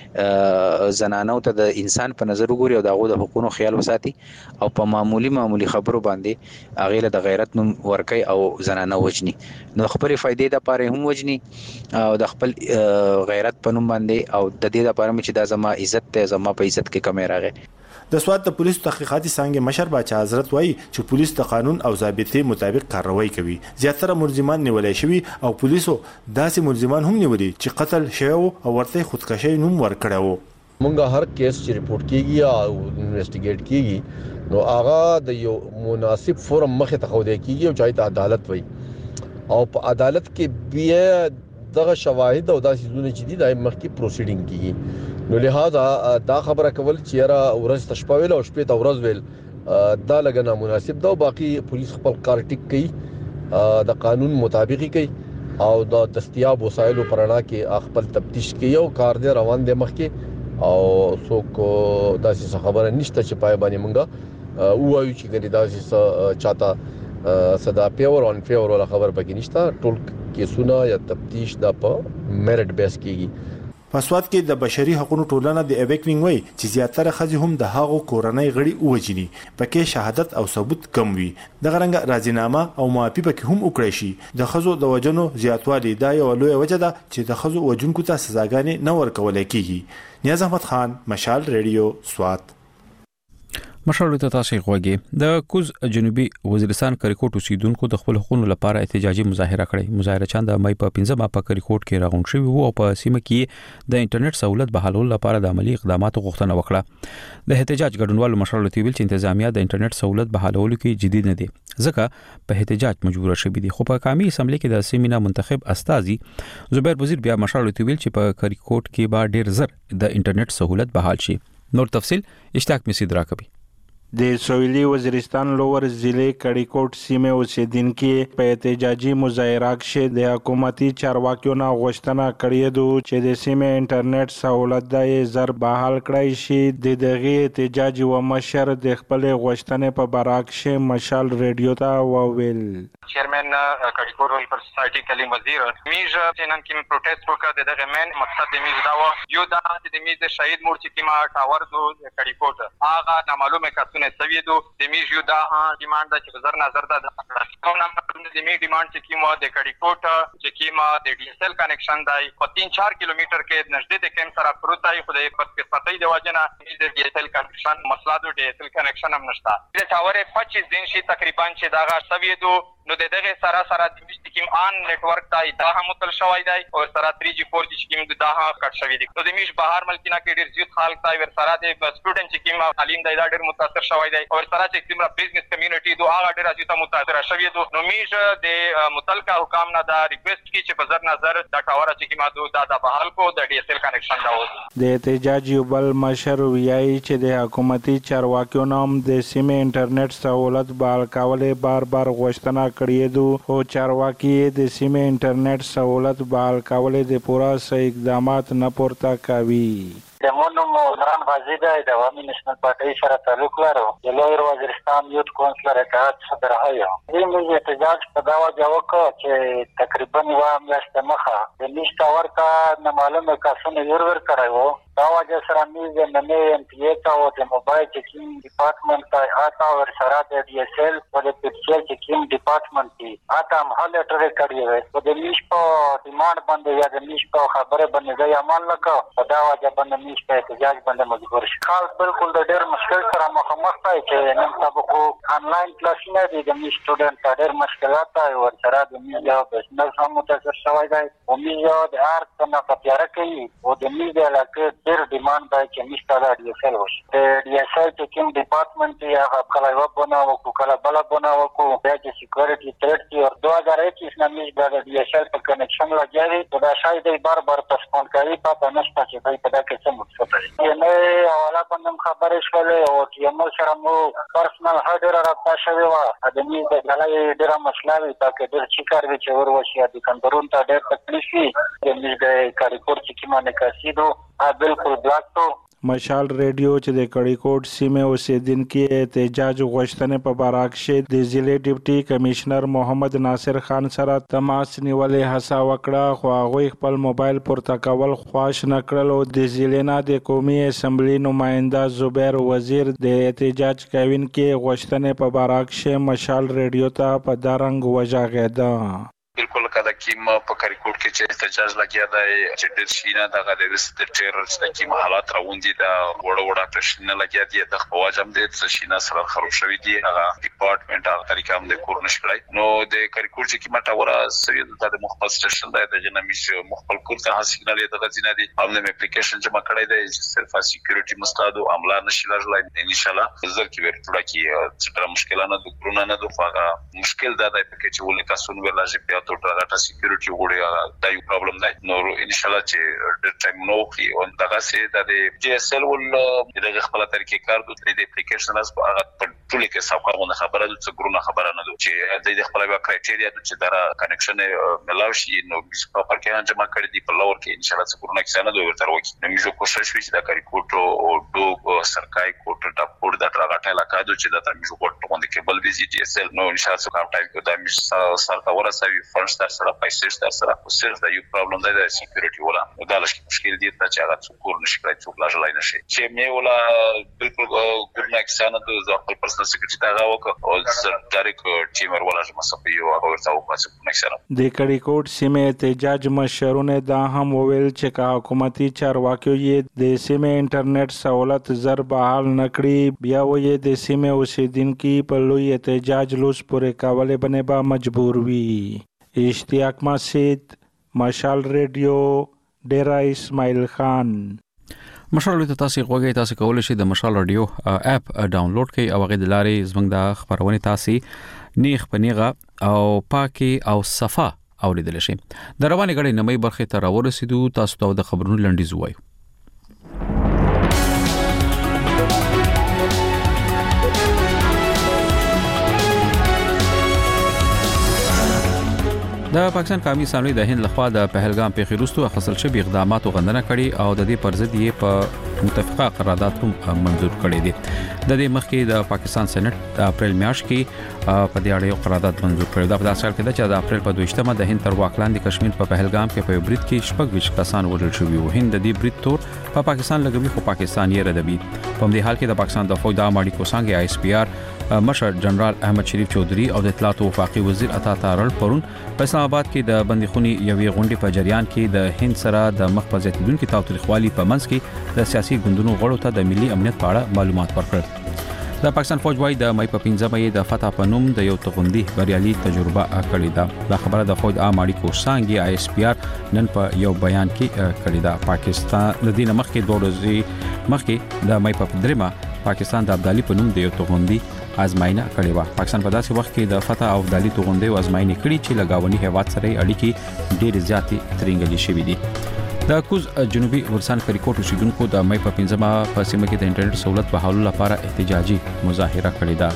د زنانه ته د انسان په نظر وګوري او دغه د حقوقو خیال وساتي او په معمولی خبرو باندې هغه له غیرت نوم ورکي او زنانه وجني. نو خبرې فائدې د پاره هم وجني او د خپل غیرت په نوم باندې او د دې لپاره چې د زما عزت ته زما په عزت کې کمی راغی. د سواد د پولیسو تحقیقاتي څنګه مشر باچا حضرت وایي چې پولیس د قانون او ضابطې مطابق کاروایی کوي. زیاتره ملزمان نیولای شوی او پولیسو داسې ملزمان هم نیولي چې قتل شوی او ورته خودکشي نوم ورکړو. مونږه هر کیس چې ریپورت کیږي او انویسټیګیټ کیږي نو هغه د یو مناسب فورم مخه ته خو دی کیږي او چای ته عدالت وایي او په عدالت کې بیا دغه شواهد او داسې زونه چې دي د مخکې پروسیډینګ کیږي. نو لہذا دا خبره کول چې را ورځ تشپاویل او شپې ته ورځ ویل دا لګنه مناسب ده او باقي پولیس خپل کار ټیک کوي د قانون مطابق کوي او د دستیاب وسایلو پرانا کې خپل تفتیش کوي او کار دی روان دی مخکې او څوک داسې خبره نشته چې پای باندې مونږه وایو چې ګنې داسې چاته صدا پیور اون فیور ولا خبر پکې نشته. ټول کیسونه یا تفتیش د په میرټ بیس کېږي. په سواد کې د بشري حقوقو ټولنه د اویکلینګ وای چې زیاتره خځې هم د هغو کورنۍ غړي ووجني پکې شهادت او ثبوت کم وي. د غرنګ راځینامه او معافي پکې هم وکړي شي. د خځو د وجنو زیاتوالی دا یو لوی وجه ده چې د خځو وجونکو ته سزاګانې نه ورکول کیږي. نیاز احمد خان مشال ریډیو سواد. مشال ته تاسو غوږی د کوز جنوبي وزیرستان کریکوټ اوسیدونکو د خپل حقوقو لپاره احتجاجي مظاهره کړې. مظاهره چاند مې په 15 په کریکوټ کې راغون شوی وو او په سیمه کې د انټرنیټ سہولت بحالولو لپاره د عملی اقداماتو غوښتنه وکړه. د احتجاج ګډونوالو مشال ته ویل چې انتظامیه د انټرنیټ سہولت بحالولو کې جدي نه دي ځکه په احتجاج مجبور شوی دي. خو په قومي اسمبلی کې د سیمینه منتخب استاذي زبیر وزیر بیا مشال ته ویل چې په کریکوټ کې با ډیر زر د انټرنیټ سہولت بحال شي. نور تفصيل اشتاق مسید راکبي. د سویلي وزیرستان لوور ضلع کړیکوټ سیمه اوسیدونکو په احتجاجي مظاهره کې د حکومتي چارواکیو نه غوښتنه کړې ده چې د سیمه انټرنیټ سہولت د زر بحال کړای شي. د دغه احتجاج و مشر د خپل غوښتنې په برعکس مشال ریډیو ته وویل. چیرمن کړیکوټ ویلفیر سوسایټي کلیم وزیر میجه چې نن کې پروټیسټ وکړ. دغه مین مقصد د میز دا و یو دا چې د میز شهید مورچی کی ما ټاور دو کړیکوټ هغه نامعلومه کسونه سویدو د میز یو دا ډیماند چې بزر نظر دا کوم د می ډیماند چې کیمه د کړیکوټ چې کیمه د ډي اس ال کنیکشن دی په 3-4 کیلومتر کې نږدې د کیم سره پروتای خو د پټۍ د واجنه د ډي اس ال کنیکشن مسله د ډي اس ال کنیکشن هم نشته. د ټاور 25 دن شي تقریبا چې دا غا سویدو نو دغه سره د سکیم ان نت ورک دا هم متل شوی دی او سره 3G 4G سکیم دا هم کټ شوی دی. نو د میش بهر ملکینا کې ډیر زیات خلک تا ور سره د سټوډنټ سکیم تعلیم دا ډیر متاثر شوی دی او سره چې کومه بزنس کمیونټي دوه هغه ډیر زیات متاثر شوی دی. نو میش د متلقه حکام نه دا ریکوست کی چې په زر نظر دا ټاور چې کیما دا بحال کو د ډي اس ال کنیکشن دا اوس د احتجاج یو بل مشر ویایي چې د حکومتي چارواکیو نام د سیمه انټرنیټ سہولت بحال کولو بار غوښتنه کړی دو او چارواکي د سیمه انټرنیټ سہولت بحال کولو د پوره اقدامات نه پورته کوي. دمونو عمران غازی د عوامي نېشنل پارټي سره تعلق لرو. د لویر وزیرستان یوت کونسلر اتحاد صدر هيا. دې موږ احتجاج په دا وجه وکړ چې تقریبا یو میاشت مخه د نشته ورکا نه معلومه کاسونه ور کړایو. دا وجه سره موږ د نن پی ای او د موبایل چیکینګ ډپارټمنټ ته آتا ور سره د ډي اس ال او د پکچر چیکینګ ډپارټمنټ ته آتا هم لیټر کړی وي. په د نش په ډیماند باندې یا د نش په خبره باندې ځای عمل وکړ. په دا وجه باندې نش په احتجاج باندې مجبور شي. خاص بالکل د ډېر مشکل سره مخامخ دی چې نن سبق آنلاین کلاسونه دي. د نش سټوډنټ ډېر مشکلات دی ور سره د میډیا بزنس هم متاثر شوی دی. او میډیا د ارت نه په تیار کوي او د میډیا لکه ډېر ډیماند دی چې نشته د ډي اس ال وش. د ډي اس ال چیکینګ ډپارټمنټ یا کله یو بناو کو کله بل بناو کو د سکیورټي تھریټ کی اور 2021 نه میډیا د ډي اس ال په کنیکشن لګیږي. دا شاید بار بار پسپون کوي په نشته چې په دا کې څه مقصد نه اوله باندې خبرې شولې او چې موږ سره مو پرسنل هډر راځه شوی و. د دې د غلای ډیره مسله وي چې ډېر چې کار وی چې ور وشي د کندرون ته ډېر تکلیف وي. د دې کاریکور چې کیمانه کاسیدو بالکل بلاکو. مشال ریډیو چې د کړیکوټ سیمه اوسیدونکو احتجاج غوښتنې په باره کې د ضلع ډیپټي کمشنر محمد ناصر خان سره تماس نیولې هڅه وکړه خو هغه خپل موبایل پورته کول خواش نه کړل. او د ضلع نه د قومي اسمبلی نماینده زبیر وزیر د احتجاج کوونکو غوښتنې په باره کې مشال ریډیو ته په دارنګ وژغېده. بالکل کله کیم په کریکوټ کې چې احتجاج لګیا دی چې ډېر شي نه دغه د ریسټ ټیرر چې کیم حالات راوندي دا وړه پرشنه لګیا دي د خواجم د څه نه سره خراب شوی دی. هغه ډپارټمنټ هغه طریقه هم د کور نشکړای. نو د کریکوټ چې کیم ټاوره سوي د مختص سټیشن دی د جنمیش مخبل کور ته سیګنال د غزینه دي. هم د اپلیکیشن جمع کړی دی چې صرف سکیورټي مستادو عمله نشي لرلای. ان شاء الله زر کې ورټوړه کې چې مشکلانه د کرونا نه دوه مشکل دا دی چې ولې تاسو نو ویلاږي تو ډاټا سکیورټي وګړي دا یو پرابلم دی. نو ان شاء الله چې ډېر ټایم نو خي او دغه سه د جی اس ال ول دغه خپل طریقې کار دوی د اپلیکیشن اس هغه ټول کې صفه خبره د څګرونه خبره نه دوی چې د خپل کرایټیریا چې دا کنیکشن ملاوي شي. نو په پرکه جمع کړی دی په لور کې ان شاء الله څګرونه کې نه دوی ورته وکی. نو موږ کوشش وکړو چې دا کریکوټ او دو سرکای کوټ ټاپ کوټ د تراغټه علاقه د چې دا موږ کوټ باندې کې بل ویزي جی اس ال. نو ان شاء الله څو ټایم کې دا موږ سره ورسوي فرست سره پیسې سره صرف دا یو پرابلم دی د سکیورټي ولا دا لږ مشکل دي چې هغه څوک نشي څوک لاجلای نشي چې مې ولا بالکل ګورنه کسانه د خپل پرسنل سکیورټي دا وکړ او سر ډایرک ټیمر ولا چې مسافه یو هغه ورته وکړ نکسره. د کړیکوټ سیمه احتجاج مشرونه دا هم وویل چې حکومتي چارواکي د سیمه انټرنیټ سہولت زر بحال نکړي بیا وې د سیمه اوسیدونکو په لوی احتجاج لوس پورې کولې باندې با مجبور وي. اشتیاق مسجد مشال ریډیو ډیرا اسماعیل خان. مشال ریډیو تاسو غوږی تاسو کولای شئ د مشال ریډیو اپ ډاونلوډ کړئ او هغه د لارې زمنګ د خبرونه تاسو نیغ پنیغه او پاکي او صفه اوریدل شي. د رواني غړي نمای برخه ته راورسېدو تاسو ته د خبرونو لنډیز وایو. د پاکستان قومي اسمبلی د هند لخوا د پهلګام پیښې وروسته اخیستل شوي اقداماتو غندنه کړې او د دې پر ضد یې په متفقه قرارداد هم منظور کړی دی. د دې مخکې د پاکستان سېنات د اپریل میاشت کې په دې اړه یو قرارداد منظور کړی. دا په داسې حال کې ده چې د اپریل په 22مه د هند تر واک لاندې کشمیر په پهلګام کې په برید کې 26 کسان وژل شوي وو. هند د دې برید تور په پاکستان لګوي خو پاکستان یې ردوي. په دې حال کې د پاکستان د فوج د اماړي کوسانګ آی اس پی آر مشر جنرال احمد شریف چودھری او د اطلاعات او وفاقي وزیر عطا تارل پرون په اسلام آباد کې د بندیخونی یوې غونډې په جریان کې د هند سره د مخ په زیاتیدونکو تاوتریخوالي په منځ کې د سیاسي ګوندونو غړو ته د ملي امنیت په اړه معلومات ورکړل. د پاکستان فوج وايي د مې په 15مه د فتح په نوم د یو توغندي بریالي تجربه کړې ده. دا خبره د فوج اماړي کوسانګ آی اس پی آر نن په یو بیان کې کړې ده. پاکستان د دې مخکې 2 ورځې مخکې د مې په 3مه پاکستان د ابدالي په نوم د یو توغندي ازماینا کړې و. پاکستان په داسې وخت کې د فتح او ابدالي توغندي ازماینا کړې چې لګاونی هیواد سره اړیکې ډېر زیاتې ترنګلې شوې دي. د کوز جنوبي ورسان کریکوټ اوسیدونکو د مې په 15مه په سیمه کې د انټرنیټ سہولت بحالولو لپاره احتجاجي مظاهره کړې ده.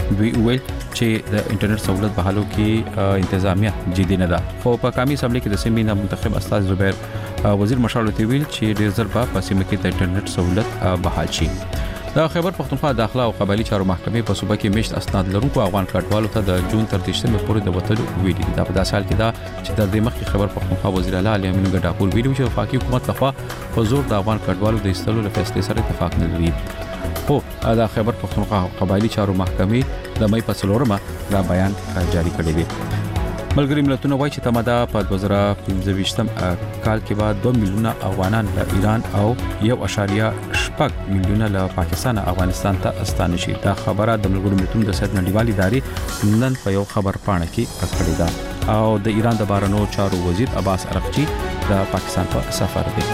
دوی ویل چې د انټرنیټ سہولت بحالو کې انتظامیه جدي نه ده. خو په قومي اسمبلی کې د سیمې نه منتخب استاد زبیر وزیر مشال ته ویل چې ډیر ځل په سیمه کې د انټرنیټ سہولت بحال شي. د خیبر پختونخوا داخله او قبایلی چارو محکمې په صوبه کې مشت اسناد لرونکو افغان کډوالو ته د جون تر 13 پورې د وټلو ویلي. دا په داسې حال کې دا چې د دې مخکې خیبر پختونخوا وزیر اعلی علي امین ګډاپور ویلي چې وفاقي حکومت لخوا په زور د افغان کډوالو د ایستلو له فیصلې سره اتفاق نه لري. خو د خیبر پختونخوا قبایلی چارو محکمې د مې په 4مه دا بیان جاری کړی دی. ملګری ملتونه وایي چې تمدا په 2025 کال کې بعد 2 میلیونه افغانان له ایران او 1.8 میلیونه له پاکستان افغانستان ته ستانه شي. دا خبره د ملګری ملتونو د سید نړیوالې ادارې نن په یو خبر پاڼه کې راغلې ده او د ایران د بهرنیو چارو وزیر عباس ارغچی د پاکستان په سفر دی.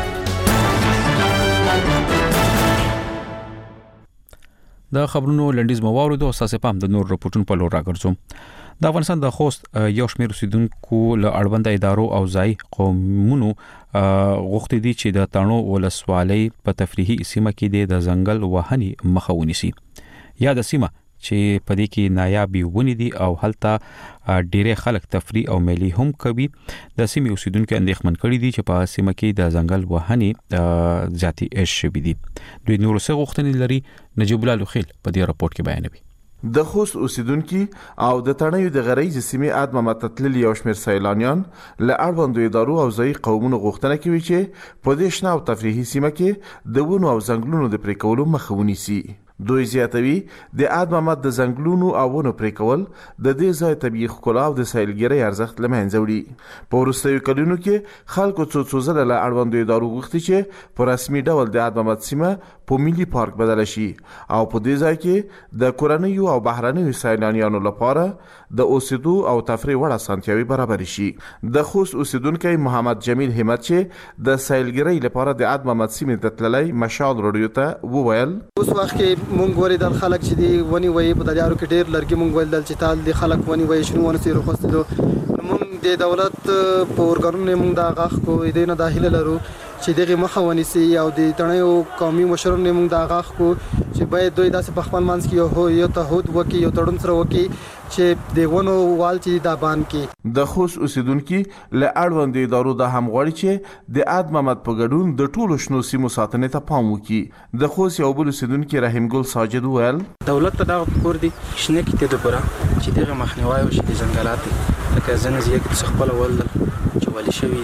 د خبرونو لنډیز مواورد او اساس پام د نور رپورټونو په لور راګرځوم. د افغانستان د خوست یو شمېر اوسیدونکو له اړوند ادارو او ځای قومونو غوښتي دي چې د تڼو ولسوالۍ په تفریحي سیمه کې د ځنګل وهنې مخه ونیسي. یا د سیمه چې په دې کې نایابي ونی دي او هلته ډېر خلک تفریح او ملي هم کوي. د سیمې اوسیدونکو اندېښمن کړي دي چې په سیمه کې د ځنګل وهنې ذاتي اش شوي دي. دوی نور څه غوښتنې لري نجیب الله لوخیل په دې راپورټ کې بیانوي. د خوست اوسیدونکو او د تڼیو د غریز سیمې ادمه متتلل یو شمېر سیلانیان له اړوندو ادارو او ځای قومونو غوښتنه کوي چې په دې شنه او تفریحي سیمه کې د ونو او ځنګلونو د پرې کولو مخه ونیسي. دوی زیاتوي د ادمه د ځنګلونو او ونو پرې کول د دې ځای طبيعي ښکلا او د سیلګرۍ ارزښت له منځه وړي. په وروستیو کلونو کې خلکو څو ځله له اړوندو ادارو غوښتي چې په رسمي ډول د ادمه سیمه په ملي پارک بدل شي او په دې ځای کې د کورنیو او بهرنیو سیلانیانو لپاره د اوسېدو او تفریح وړ اسانتیاوي برابر شي. د خوست اوسیدونکو محمد جمیل همت چې د سیلګرۍ لپاره د ادمه سیمه ته تللی مشال رادیو ته وویل اوس وخت کې مونږ ورېدل خلک چې دی ونی وایي په دریارو کې ډېر لرګي مونږ ولدل چې تال دی خلک ونی وایي شنو ونه سیرو خوستلو مونږ د دولت په اورګانونو مونږ دا غاخ کو دې نه داخله لرو چې دغه مخه ونیسي او د تڼیو قومي مشرانو مونږ دا غاخ کو چې باید دوی داسې په خپل منځ کې یو تهود وکي یو تړون سره وکي چې دغونو وال چې دا بان کې. د خوست اوسیدونکو له اړوند ادارو د همغړي چې د اد محمد په ګډون د ټولو شنو سیمو ساتنې ته پام وکي. د خوست یو بل اوسیدونکو رحیم ګل ساجد ویل دولت ته دا کور دي شنه کې ته د پره چې دغه مخنیوي او چې ځنګلات لکه زنه زیات څه خپل ول چې ولې شوی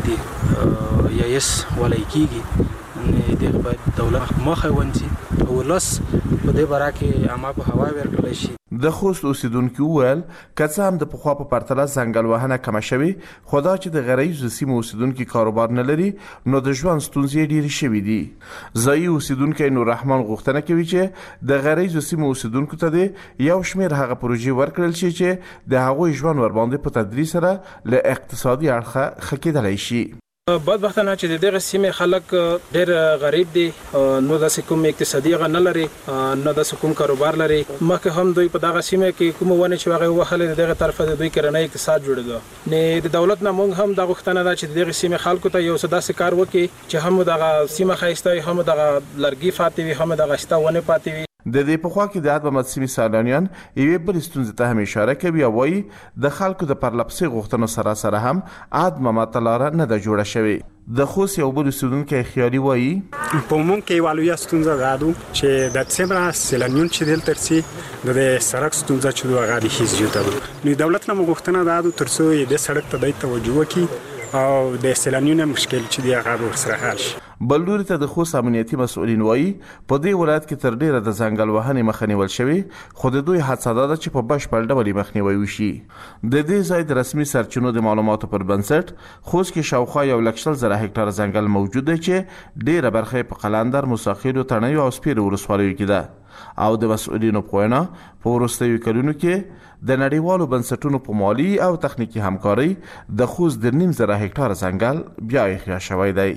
دي یا یس ولې کیږي نه دغه باید دولت مخه ونسي او لاس په دې برا کې عامه په هوا ورکړل شي. د خوست اوسیدونکو ویل کڅ هم د پخوا په پرتله ځنګل وهنه کم شوي خدا چې د غریز سیمو اوسیدونکو کاروبار نه لري نو د ژوند ستونزې ډېرې شوي دي. ځای اوسیدونکو نور رحمان غوښتنه کوي چې د غریز سیمو اوسیدونکو ته د یو شمېر هغه پروژې ورکړل شي چې د هغوی ژوند ور باندې په تدریج سره له اقتصادي اړخه خکېدلی شي. بدبختانه چې دغه سیمه خلک ډېر غریب دي نو د کوم اقتصادي غ نه لري نه د کوم کاروبار لري مکه هم دوی په دغه سیمه کې کوم ونه چې هغه وهله دغه طرفه د دوی کرنۍ اقتصاد جوړېږي نه د دولت نه مونږ هم د غوښتنه ده چې دغه سیمه خلکو ته یو سداسي کار وکړي چې هم دغه سیمه خایسته هم دغه لرګي فاتوي هم دغه شته ونه پاتوي. د دې په خوا کې د ادب مدسمي سالانیان یوې بل ستونزې ته هم اشاره کوي او وايي د خلکو د پرلپسې غوښتنو سره سره هم ادب مماتلاره نه د جوړه شوی. د خوست یو بل ستونکو خیالي وايي په مونږ کې والویا ستونزه غاډو چې د څېمره سیلانیون چې دل ترسي د سړک ستونزه چې دوه غاډي هیڅ جوړه نو دولت نه غوښتنه ده ترڅو د سړک ته د توجه وکړي او د سیلانیونو مشکل چې دی هغه ورسره حل شي. بلوري ته د خوست امنیتي مسؤلین وایي په دې ولایت کې تر ډیره د ځنګل وهنې مخه نیول شوی خو د دوی هڅه ده چې په بشپړ ډول مخنیوي وشي. د دې ځای د رسمي سرچینو د معلوماتو پر بنسټ خوست کې شاوخوا 1,00,000 هکټار ځنګل موجود دی چې ډیره برخه په قلندر، موساخیلو، تڼیو او سپیرو ولسوالیو کې ده او د مسؤلینو په وینا په وروستیو کلونو کې د نړیوالو بنسټونو په مالی او تخنیکی همکاري د خوست د 9,000 هکټار ځنګل بیا احیا شوی دی.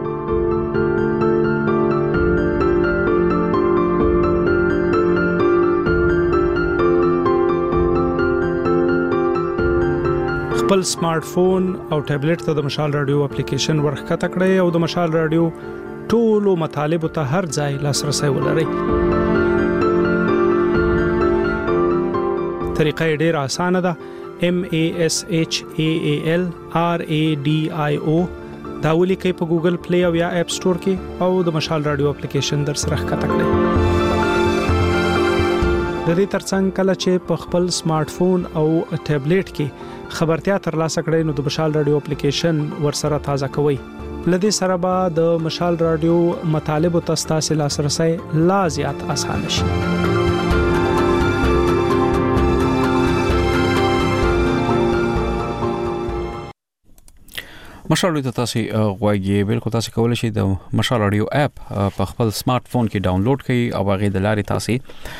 خپل سمارټ فون او ټابلیټ ته د مشال رادیو اپلیکیشن ورخکته کړئ او د مشال رادیو ټولو مطالبه ته هر ځای لاسرسي ولرئ. طریقه ډیره اسانه ده MASHAALRADIO دا ولیکئ په ګوګل پلی او یا اپ سٹور کې او د مشال رادیو اپلیکیشن در سره ښکته کړئ. د دې ترڅنګ کله چې په خپل سمارټ فون او ټابلیټ کې خبرتیا ترلاسه کړئ نو د مشال رادیو اپلیکیشن ورسره تازه کوئ. لدې سره به د مشال رادیو مطالب او تاسو لاسرسي لا زیات اسانه شي. مشال رادیو تاسو غواړئ بالکل تاسو کولای شئ د مشال رادیو اپ په خپل سمارټ فون کې ډاونلوډ کړئ او هغه د لارې تاسو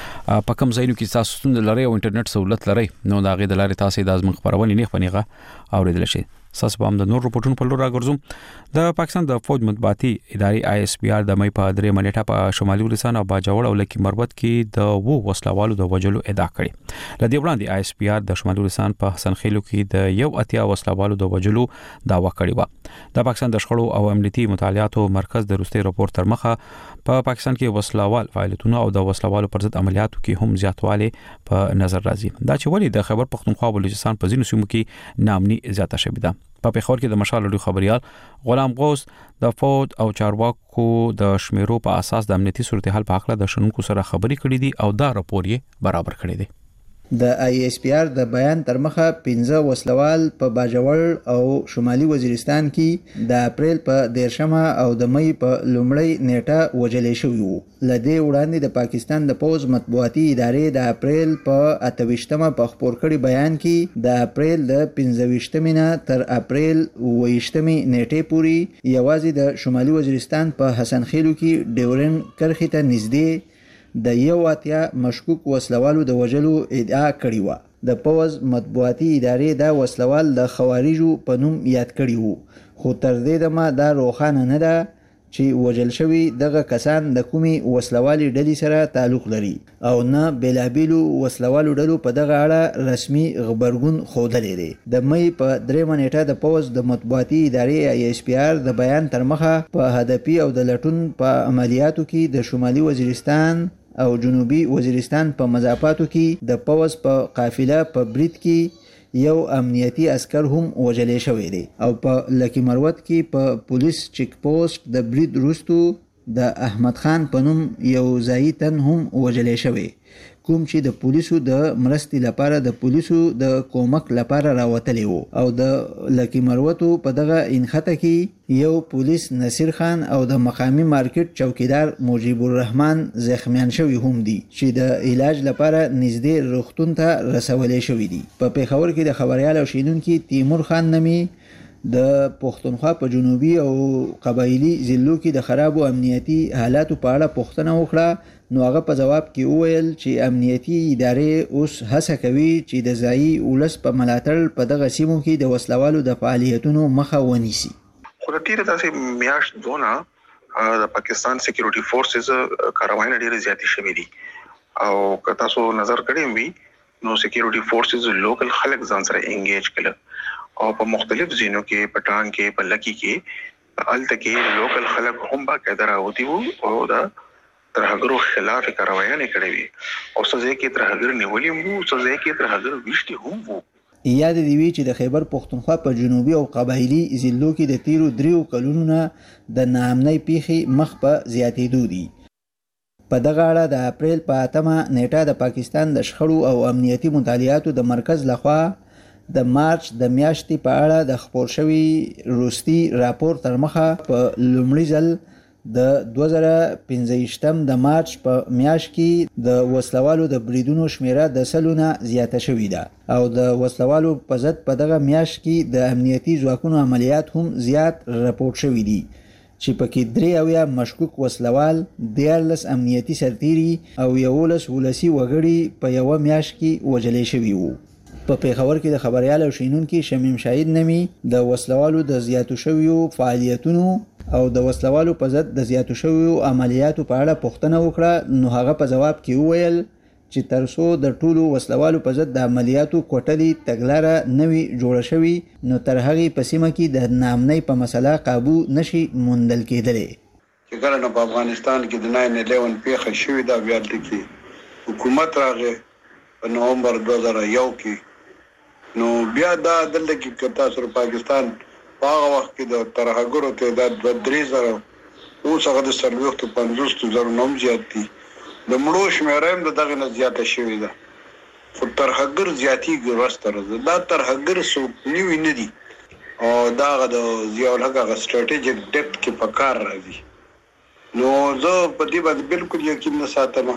په کوم ځایونو کې تاسو ستون لري او انټرنیټ سہولت لري نو دا هغه د لارې تاسو د ازمن خبرونه نه خپنیغه اوریدل شي. ساس په هم د نور رپورټونو په لور راګرځوم. د پاکستان د فوج مطبوعاتي ادارې ISPR د مې په درې منېټه په شمالي ولسان او باجوړ او لکی مربوط کې د وو وسلوالو د وجلو ادعا کړې. لدې وړاندې ISPR د شمالي ولسان په حسن خیلو کې د یو اتیا وسلوالو د وجلو داوا کړې و. د پاکستان د شخړو او امنیتي مطالعاتو مرکز د روسي رپورت تر مخه په پاکستان کې وسلوال فعالیتونه او د وسلوالو پر ضد عملیاتو کې هم زیاتواله په نظر راځي. دا چې ولې د خیبر پختونخوا بلوچستان په ځینو سیمو کې نامني زیاته شوې ده. په پیښور کې د مشال رادیو خبريال غلام غوث د فوج او چارواکو د شمیرو په اساس د امنیتي صورتحال په اړه د شنونکو سره خبري کړې دي او دا راپور یې برابر کړی دی. د ISPR د بیان تر مخه 15 وسلوال په باجوړ او شمالي وزیرستان کې د اپریل په 13مه او د مې په لومړۍ نیټه وجلې شوی وو. لدې وړاندې د پاکستان د پوز مطبوعاتي ادارې د اپریل په 28مه په خبر کړي بیان کې د اپریل د 15مې نه تر اپریل 28مې نیټې پورې یوازې د شمالي وزیرستان په حسن خیلو کې ډیورن کرخې ته نږدې د یو اتیا مشکوک وسلوالو د وجلو ادعا کړې و. د پوز مطبوعاتي ادارې دا وسلوال د خوارجو په نوم یاد کړي وو خو تر دې دمه دا روښانه نه ده چې وجل شوی دغه کسان د کومي وسلوالي ډلې سره تعلق لري او نه بلابلو وسلوالو ډلو په دغه اړه رسمي خبرګون خوده لري. د مې په 3 نیټه د پوز د مطبوعاتي ادارې ISPR د بیان تر مخه په هدفي او د لټون په عملیاتو کې د شمالي وزیرستان او جنوبي وزیرستان په مضافاتو کې د پوز په قافله په برید کې یو امنیتي عسكر هم وجلې شوی دی او په لکی مروت کې په پولیس چیک پوسټ د برید وروستو د احمد خان په نوم یو ځای تن هم وجلې شوی کوم چې د پولیسو د مرستې لپاره د پولیسو د کومک لپاره راوتلی وو او د لکی مروتو په دغه انخته کې یو پولیس نصیر خان او د مقامی مارکیټ چوکیدار مجیب الرحمن زخمیان شوی هم دي چې د علاج لپاره نږدې روغتون ته رسولې شوی دي. په پیښور کې د خبريال او شینونکو تیمور خان نمی د پښتونخوا په جنوبي او قبایلی ضلعو کې د خرابو امنیتي حالاتو په اړه پوښتنه وکړه نو هغه په جواب کې وویل چې امنیتي ادارې اوس هڅه کوي چې د ځایي ولس په ملاتړ په دغه سیمو کې د وسلوالو د فعالیتونو مخه ونیسي. خو د تیر داسې میاشت دونه د پاکستان سکیورټي فورسز کاروایي ډېر زیاتې شوې دي او که تاسو نظر کړئ وي نو سکیورټي فورسز لوکل خلک ځان سره انګیج کړل او په مختلف ځینو کې پټان کې په لکی کې الته کې لوکل خلک هم باقاعده راوتی وو او دا ترهګرو خلاف کاروایي نه کړې وي او څه کې ترهګر نیولې وو څه کې ترهګر وشتي هم وو. یاد دی وی چې د خیبر پختونخوا په جنوبي او قبایلی ضلعو کې د تیرو 3 کلونو نه د ناامنۍ پیښې مخ په زیاتېدو دي. په دغه اړه د اپریل په 8مه نیټه د پاکستان د شخړو او امنیتي مطالعاتو د مرکز لخوا د مارچ د میاشتې په اړه د خبر شوی روسي راپور تر مخه په لومړي ځل د 2015 د مارچ په میاشت کې د وسلوالو د بریدونو شمیره د سلونه زیاته شوې ده او د وسلوالو په ضد په دغه میاشت کې د امنیتي ځواکونو عملیات هم زیات راپور شوي دي چې پکې 3 مشکوک وسلوال 14 امنیتي سرتیري او 11 ولسی وګړي په یو میاشت کې وجلې شوي وو. په پیښور کې د خبريال او شینونکو شمیم شاهد نمی د وسلوالو د زیاتو شویو فعالیتونو او د وسلوالو په ضد د زیاتو شویو عملیاتو په اړه پوښتنه وکړه نو هغه په جواب کې وویل چې ترڅو د ټولو وسلوالو په ضد د عملیاتو کوټلي تګلاره نوي جوړ شوی نو تر هغه په سیمه کې د نامنۍ په مسله قابو نشي موندل کېدلې. چې ګرنه په افغانستان کې د 9/11 پیښه شوې ده بیا د حکومت راغی په نومبر 2001 کې نو بیا دا دلته کې تاسو پاکستان په هغه وخت کې د ترهګرو تعداد 3000 اوس هغه د 50,000 نوم زیات دي د مړو شمېر هم دغه نه زیاته شوې ده خو ترهګر زیاتیږي ورسته دا ترهګر څوک نیوي نه دي او دا د ضیاء الحق هغه سټریټیجیک ډیپت کې په کار راځي نو زه په دې باندې بالکل یقین نه ساتم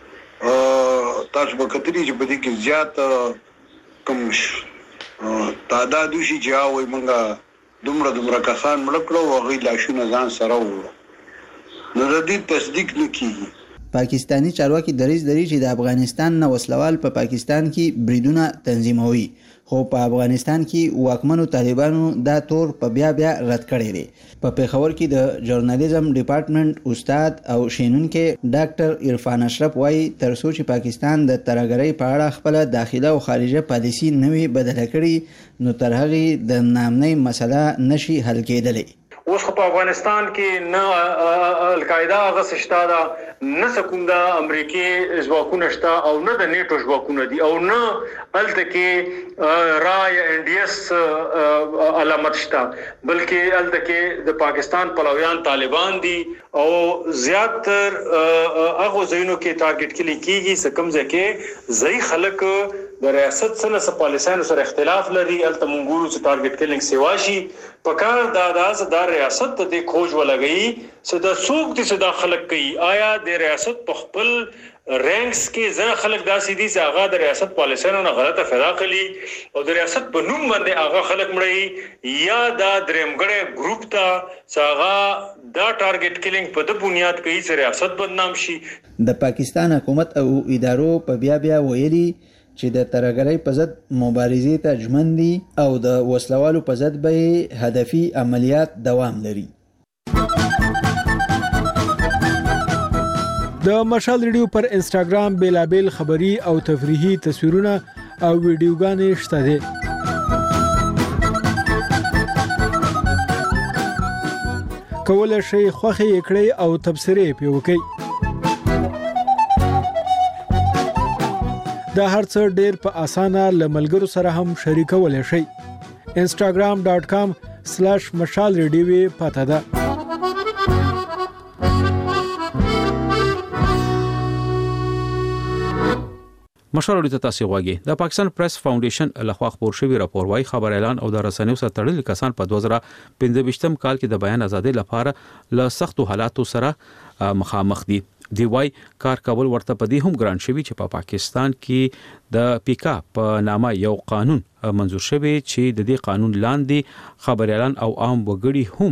تاسو به کتلی چې په دې کې زیات کم تعداد وشي چې هغوی موږ دومره کسان مړه کړو او هغوی لاشونه ځان سره وړو نو د دې تصدیق نه کېږي پاکستانی چارواکي دریځ لري چې د افغانستان نه وسلوال په پاکستان کې بریدونه تنظیموي خو په افغانستان کې واکمنو طالبانو دا تور په بیا رد کړی دی په پیښور کې د ژورنالیزم ډپارټمنټ استاد او شینونکو ډاکټر عرفان اشرف وايي تر څو چې پاکستان د ترهګرۍ په اړه خپل داخله او خارجه پالیسي نوي بدله کړي نو تر هغې د نامنۍ مسله نشي حل کېدلی اوس په افغانستان کې نه القاعده هغه شته دا نه سکون د امریکای ځواکونه شته او نه د نیټو ځواکونه دي او نه الته کې رای ان ډي اس علامت شته بلکې الته کې د پاکستان پلویان طالبان دي او زیاتر هغه ځایونو کې ټارګټ کیږي سکم ځکه ځای خلک د ریاست سره پالیسانو سره اختلاف لري الته مونږ چې ټارګټ کیلینګ سیوا شي پکار دا ریاست ته کھوج ولګي صدا څوک دې صدا خلک کوي آیا د ریاست په خپل رینکس کې ځنه خلک داسې دي چې هغه د ریاست پالیسانو نه غلطه فدا کړي او د ریاست په نوم باندې هغه خلک مړي یا دا درېمګړی ګروپ ته چې هغه دا ټارګټ کیلینګ په د بنیاد کوي چې ریاست بدنام شي د پاکستان حکومت او ادارو په بیا ویلي چې د ترهګرۍ په ضد مبارزې ته ژمن دي او د وسلوالو په ضد به هدفي عملیات دوام لري د مشال ریډیو پر انستګرام بیلابل خبری او تفریحي تصویرونه او ویډیوګانې شته دي کولای شئ خوښي کړئ او تبصرې پې وکړئ دا هرڅه ډېر په اسانه لملګرو سره هم شریکولای شئ instagram.com/mashalradio پته ده مشال ته تاسو غواګي د پاکستان پریس فاونډیشن لخوا خبر شوی راپور وايي خبر اعلان او د رسنیو سره تړل کسان په 2015م کال کې د بیان ازادي لپاره له سختو حالاتو سره مخامخ دي دی وايي کار کول ورته په دې هم ګران شوی چې په پاکستان کې د پیکا په نامه یو قانون منزور شوی چې د دې قانون لاندې خبر اعلان او عام وګړي هم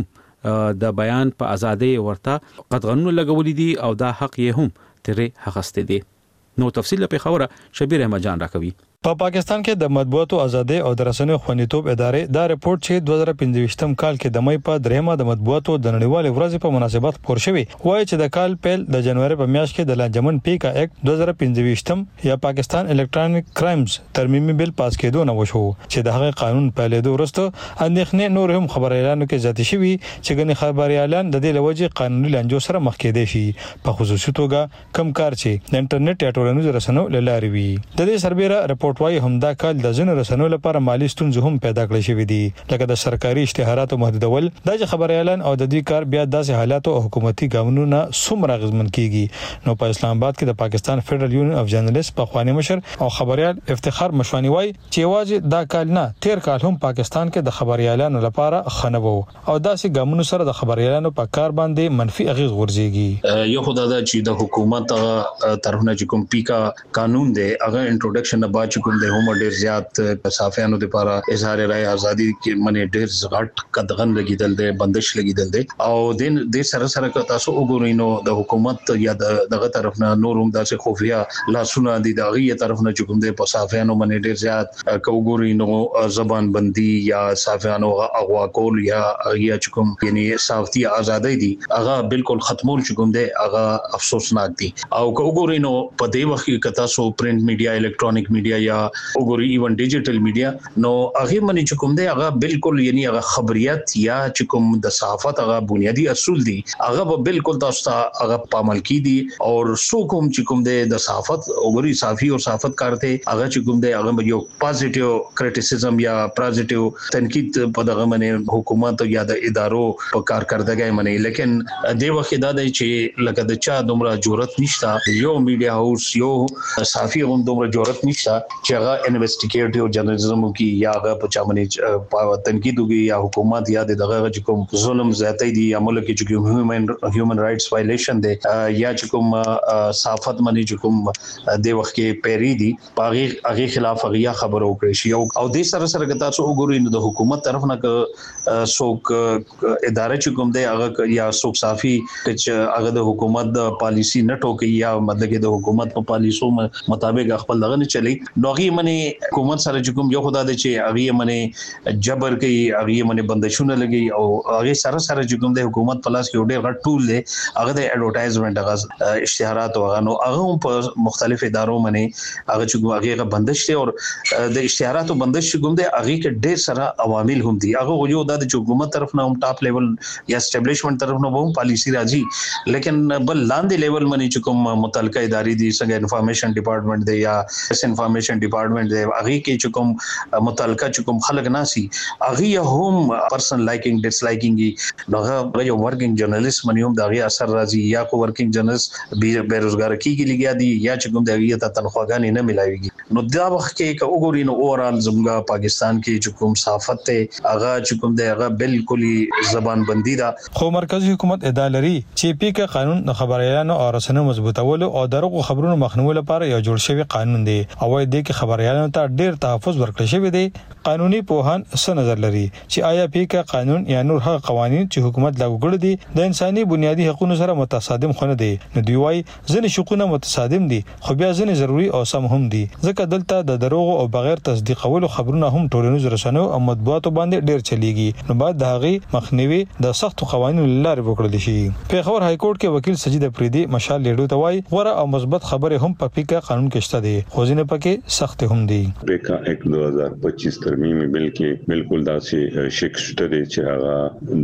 د بیان په ازادي ورته قدغنونه لګولې دي او دا حق یې هم ترې هغسته دي نو تفصیل په خبره شبیر احمد جان راکوي په پاکستان کې د مطبوعاتو ازادي او د رسنیو خوندیتوب ادارې دا رپورت چې 2015م کال کې د مې په درېمه د مطبوعاتو د نړیوال ورځ په مناسبت خبر شوی وایي چې د کال پیل د جنوري په میاشت کې د لانجمن پیکا ایکټ 2015م یا پاکستان الکترونیک کرایمز ترمیمي بل پاس کېدو نه وشو چې د هغه قانون پیلېدو وروسته اندېښنې نور هم خبر اعلان کې زیات شوی چې غني خبر اعلان د دې لوجه قانوني لانجو سره مخ کېدې شي په خصوصي توګه کم کار چې د انټرنیټ یا ټولنیزو رسنیو لارې وي د دې سربېره رپورت وايي همدا کال د ځینو رسنیو لپاره مالی ستونزې هم پیدا کړې شوې دي لکه د سرکاري اشتهاراتو محدودول د خبر اعلان او د دې کار بیا داسې حالات او حکومتي ګامونو څومره غزمن کیږي نو په اسلام آباد کې د پاکستان فدرال یونین اف جرنالست په خواني مشر او خبريال افتخار مشوانی وای چې واجب دا کال نه تیر کال هم پاکستان کې د خبر اعلان لپاره خنبو او داسې ګامونو سره د خبر اعلان په کار باندې منفي اغیز ورزيږي یو خدای دا چې د حکومت طرفونه چې کوم پیکا قانون دی هغه انټروډکشن نه بعد چې کوم د هم ډیر زیات صحافیانو لپاره اظهار رائے ازادي کې منه ډیر زغټ قدغن لګیدل دي بندش لګیدل دي او د سره تاسو وګورئ نو د حکومت یا دغه طرف نه نورم داسې خفیا لاسونه دي دغه طرف نه کوم د صحافیانو منه ډیر زیات وګورئ نو زبان بندي یا صحافیانو اغوا کول یا کوم یعنی صحافتی ازادي دي هغه بالکل ختمول کوم دي هغه افسوسناک دي او وګورئ نو په دې وخت کې تاسو پرنٹ میډیا الکترونیک میډیا یا یا وګوري ایون ډیجیټل میډیا نو هغه منی چې کوم دی هغه بالکل یعنی هغه خبريات یا چې کوم د صحافت هغه بنیادی اصول دي هغه به بالکل تاسو ته هغه پامل کی دي او سو کوم چې کوم دی د صحافت وګوري صحافي او صحافت کارته هغه چې کوم دی هغه یو پازیټیو کرټیسیزم یا پازیټیو تنقید په دغه منی حکومت یا د ادارو په کارکردګۍ منی لیکن د وخت دا دی چې لکه د چا دومره جرأت نشته یو میډیا هاوس یو صحافي هم دومره جرأت نشته چې هغه انویسټیګیټیو جرنالیزم کی یا هغه په چا باندې تنقید وکړي یا حکومت یا دغه چې کوم ظلم زیاتی دي یا ملک کې چې هیومن رائټس وایلیشن دي یا چې کوم صحافت باندې چې کوم د وخت کې پیری دي هغه خلاف هغه خبرو کړی شي او د سره سره تاسو وګورئ نو د حکومت طرف نه څوک اداره چې کوم دی هغه یا څوک صحافي چې هغه د حکومت د پالیسی نه ټوکی یا مطلب د حکومت په پالیسو مطابق خپل دغه نه چلی نو هغه منی حکومت سره چې کوم یو خدای دی چې هغه منی جبر کوي هغه منی بندشونه لګي او هغه سره چې کوم د حکومت پلاس کې ډېر غټ ټول دی هغه د اډورټایزمنت هغه اشتهارات او هغه نو هغه په مختلف ادارو منی هغه چې هغه بندش دي او د اشتهاراتو بندش کوم دی هغه کې ډېر سره عوامل هم دي هغه یو د حکومت طرف نه هم ټاپ لیول یا اسټابلیشمنت طرف نه هم پالیسی راځي لیکن بل لاندې لیول منی چې کوم متعلقه ادارې دي څنګه انفارمیشن ډپارټمنٹ دی یا انفارمیشن ډپارټمنٹ دی هغه کې چې کوم متعلقه چې کوم خلک ناسي هغه هم پرسن لایکینګ ډیس لایکینګ هغه یو ورکینګ جرنالیست منی هم دغه اثر راځي یا کو ورکینګ جرنالیست بیروزګار کیږي لګیا دي یا چې کوم دغه ته تنخواګانې نه ملایويږي نو دا وخت کې که وګورئ نو اورال زموږ پاکستان کې چې کوم صحافت ته هغه چې کوم دی هغه بالکل زبان بندي ده خو مرکزی حکومت ادعا لري چې پیکه قانون د خبريالانو او رسنیو مضبوطولو او دروغ خبرونو مخنیوي لپاره یو جوړ شوی قانون دی او وايي د خبريالانو ته ډېر تحفظ ورکړل شوی دی قانوني پوهان څه نظر لري چې آیا پیکه قانون یا نور هغه قوانين چې حکومت لاګو کړی دي د انساني بنیادی حقوقو سره متصادم خونه دي نو دی وايي ځینې حقوقونه متصادم دي خو بیا ځینې ضروري او سم هم دي ځکه دلته د دروغ او بغیر تصدیقولو خبرونه هم ټولنیز رسنیو او مطبوعاتو باندې ډېر چلیږي نو بعد د هغه مخنیوي د سخت قوانینو لارې وکړل شي پیښور های کورټ کې وکیل سجید افریدي مشال لیډو ته وايي غوړه او مثبت خبره هم په پیکه قانون کې شته دي خو ځینې پکې سخت هم دي پیکه ایکټ 2025 ترمیمي بل کې بالکل داسې شک شته دي چې هغه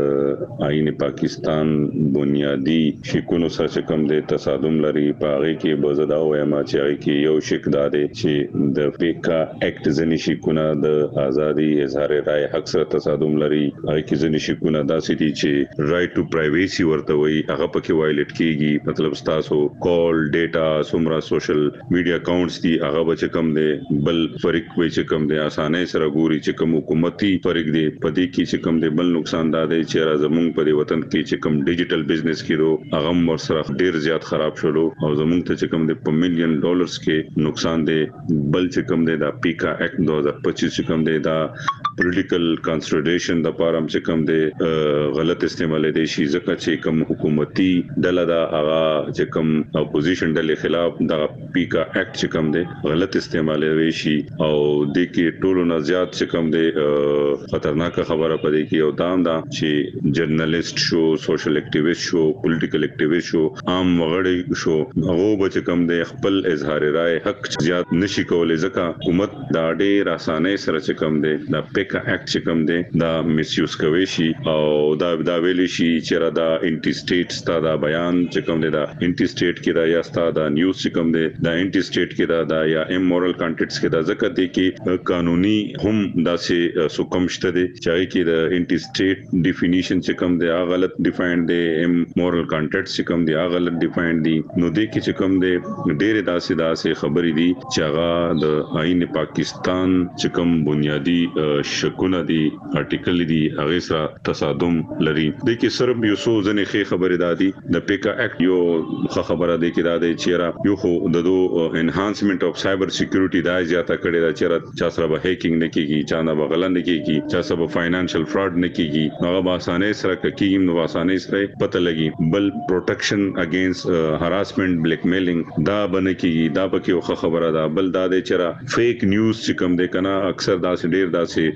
د آئین پاکستان بنیادی شکونو سره کوم د تصادم لري په هغه کې بزدا وایم چې هغه کې یو شک داده چې د پیکه ایکټ ځنی شکونه د ازادي اظهار رائے حق سره تصادم لري هغه کې ځنی شکونه داسې دي چې رائټ ټو پرایویسی ورته وي هغه پکې وایلیټ کیږي مطلب تاسو کال ډیټا سمرا سوشل میډیا اکاونټس دي هغه به کم دي بل فرق وي چې کم دي اسانه سره ګوري چې کوم حکومتي فرق دي پدې کې چې کم دي بل نقصان دا دی چې زمونږ په وطن کې چې کم ډیجیټل بزنس کېدو هغه ور سره ډیر زیات خراب شولو او زمونږ ته چې کم دي په $1 مليون کې نقصان دي بل چې کم دي دا پیکا ایکټ 2025 چې کم دي دا پولیټیکل کنسولټیشن د پارم چې کم دي غلط استعمال دي شي ځکه چې کم حکومتي ډله دا هغه چې کم اپوزیشن ډلې خلاف دا پیکا ایکټ چې کم دي غلط استعمال وي شي او د کې ټولو نه زیات چې کم دي خطرناک خبره پدې کې او دام دا چې جرنالیست شو سوشل اکټیویست شو پولیټیکل اکټیویست شو عام وګړي شو هغه به چې کم دي خپل اظهار رائے حق زیات نشي کولای ځکه حکومت دا ډېر اسانه سره چې کم دي دا پیکا ایکټ چې کم دي دا میس یوز کوي شي او دا ویلي شي چې دا انټي سټیټ ستا دا بیان چې کم دي دا انټي سټیټ کې دا یا ستا دا نیوز چې کم دي دا انټي سټیټ کې دا یا امورال کانټنټس کې دا ځکه دي کې قانوني هم داسې سکم شته دي چې کې دا انټي سټیټ ډیفینیشن چې کم دي هغه غلط ډیفاینډ دي امورال کانټنټس چې کم دي هغه غلط ډیفاینډ دي نو دي کې چې کم دي ډېر داسې خبرې دي چې هغه د آئین پاکستان چې کم بنیادی شکونه دي آرټیکل دي هغه سره تصادم لري د کې صرف یو څو ځنې خې خبرې دادي د پیکا ایکټ یو خبره ده کې دا چې یو خو د انهانسمنت اف سایبر سکیورټي دا زیاته کړي دا چې چا سره به هیکینګ نه کیږي چا نه به غلط نه کیږي چا سره به فاینانشل فراډ نه کیږي هغه به اسانه سره کیږي نو اسانه سره پته لګي بل پروټیکشن اگینست هراسمنت بلیک میلینګ دا بنه کیږي دا پکې خبره ده بل دا چې فیک نیوز چې کوم ده کنه اکثر دا ډیر داسې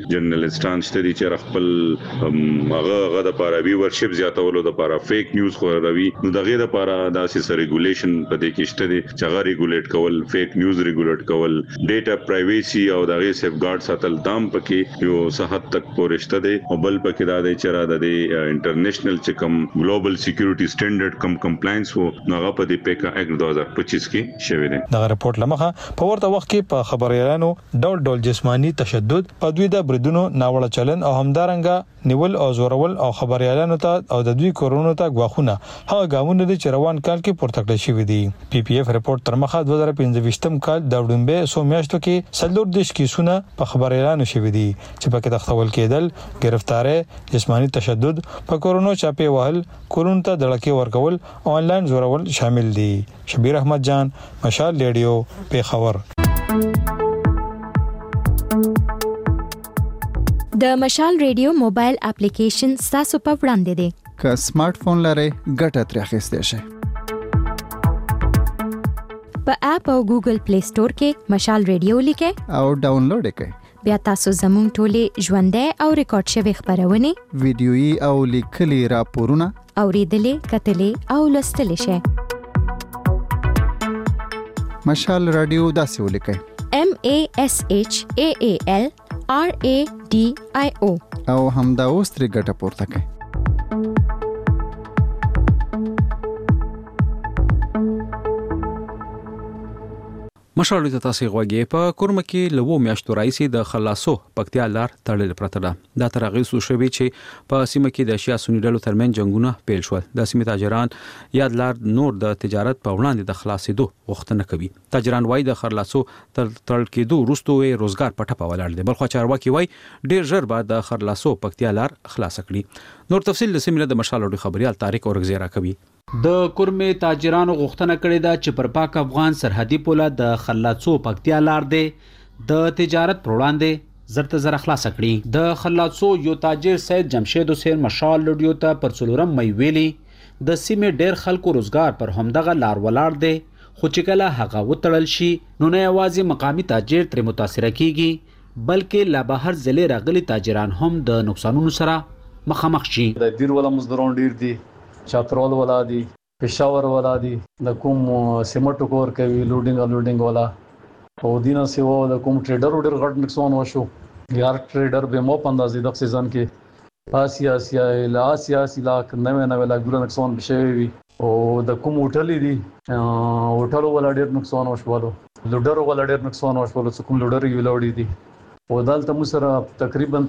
جرنالستان شته دي چې خپل هغه د لپاره ویورشپ زیاتولو د لپاره فیک نیوز خوروي نو دغه د لپاره داسې ریګولیشن په دې کې شته دي چې هغه ریګولیټ کول فیک نیوز ریګولیټ کول ډیټا پرایویسی او دغه سیف ګارد ساتل دام پکې یو صحت تک پورشته دي او بل پکې دا د چر د انټرنیشنل چې کوم ګلوبل سکیورټي سټانډرډ کم کمپلاینس وو هغه په دې پیکا ایکټ 2025 کې شوی دی. دا رپورت لمخه په ورته وخت کې په خبريالانو ډول جسمانی تشدد په دوی د بریدونو ناوړه چلن او همدارنګه نیول او زورول او خبريالانو ته او د دوی کورونو ته غواخونه هغه ګامونه د چروان کال کې پورته کړل شوی دي. پی پی ایف رپورت تر مخه 2015 کال د وډمبه سومیاشتو کې سلور دیش کیسونه په خبريالانو شوی دي چې په کې تختول کېدل گرفتاره جسمانی تشدد په کورونو چاپی وهل کورونو ته دړکې ورکول آنلاین زورول شامل دي. شبیر احمد جان مشال ریډیو پیښور. د مشال ریډیو موبایل اپلیکیشن تاسو په وړاندې دی. که سمارټ فون لرئ ګټه ترې اخیستئ شئ. په اپ او ګوګل پلی سٹور کې مشال ریډیو لیکئ او ډاونلوډ کړئ. بیا تاسو زموږ ټولې ژوندۍ او ریکارډ شوی خبرونه ویډیويي او لیکلي راپورونه اوریدلې کتلې او لوستلې شئ. مشال رادیو داسې ولیکئ MASHAAL RADIO او همدا اوس ترې ګټه پورته کړئ. مشال ته تاسو غوږی په کورم کې لوو میاشتو راځي د خلاصو پکتیا لار تړل پرته ده. دا تر هغه سو شوی چې په سیمه کې د شیا سنی ډلو ترمن جنگونه پیل شول. د سیمه تاجران یاد لار نور د تجارت په وړاندې د خلاصېدو غوښتنه کوي. تاجران وایي د خلاصو تړل کېدو وروسته روزګار په ټپه ولاړ دي. بلخو چارواکي وایي ډیر ژر بعد د خلاصو پکتیا لار خلاص کړي. نور تفصیل د سیمه د مشال اوري خبريال طارق اورغزیرا کوي. د کورمه تاجرانو غوښتنه کړې ده چې پر پاک افغان سرحدي پوله د خلاصو پکتیا لار دی د تجارت پر وړاندې زرت زر خلاص کړي. د خلاصو یو تاجر سید جمشید حسین مشال لډیو ته پر څلورم مې ویلي د سیمه ډیر خلکو روزګار پر همدغه لار ولاړ دی خو چې کله هغه وتړل شي نو نه یوازې مقامی تاجر تر متاثر کیږي بلکې لا بهر ځلې راغلي تاجران هم د نقصانونو سره مخامخ شي. د ډیر ولا مزدوران ډیر دي چاترول ولا دي پېښور ولا دي د کوم سیمټو کور کوي لوډینګ ولا او دینه سیوا د کوم ټریډر ډېر غټ نقصان وشو. یار ټریډر به مو پاندازي د سیزن کې آسیا لاک 99 لاک ګور نقصان بشوي وي او د کوم هوټل دي هوټل ولا ډېر نقصان وشولو لوډر ولا ډېر نقصان وشولو کوم لوډر یو لوړی دي او دلته مو سره تقریبا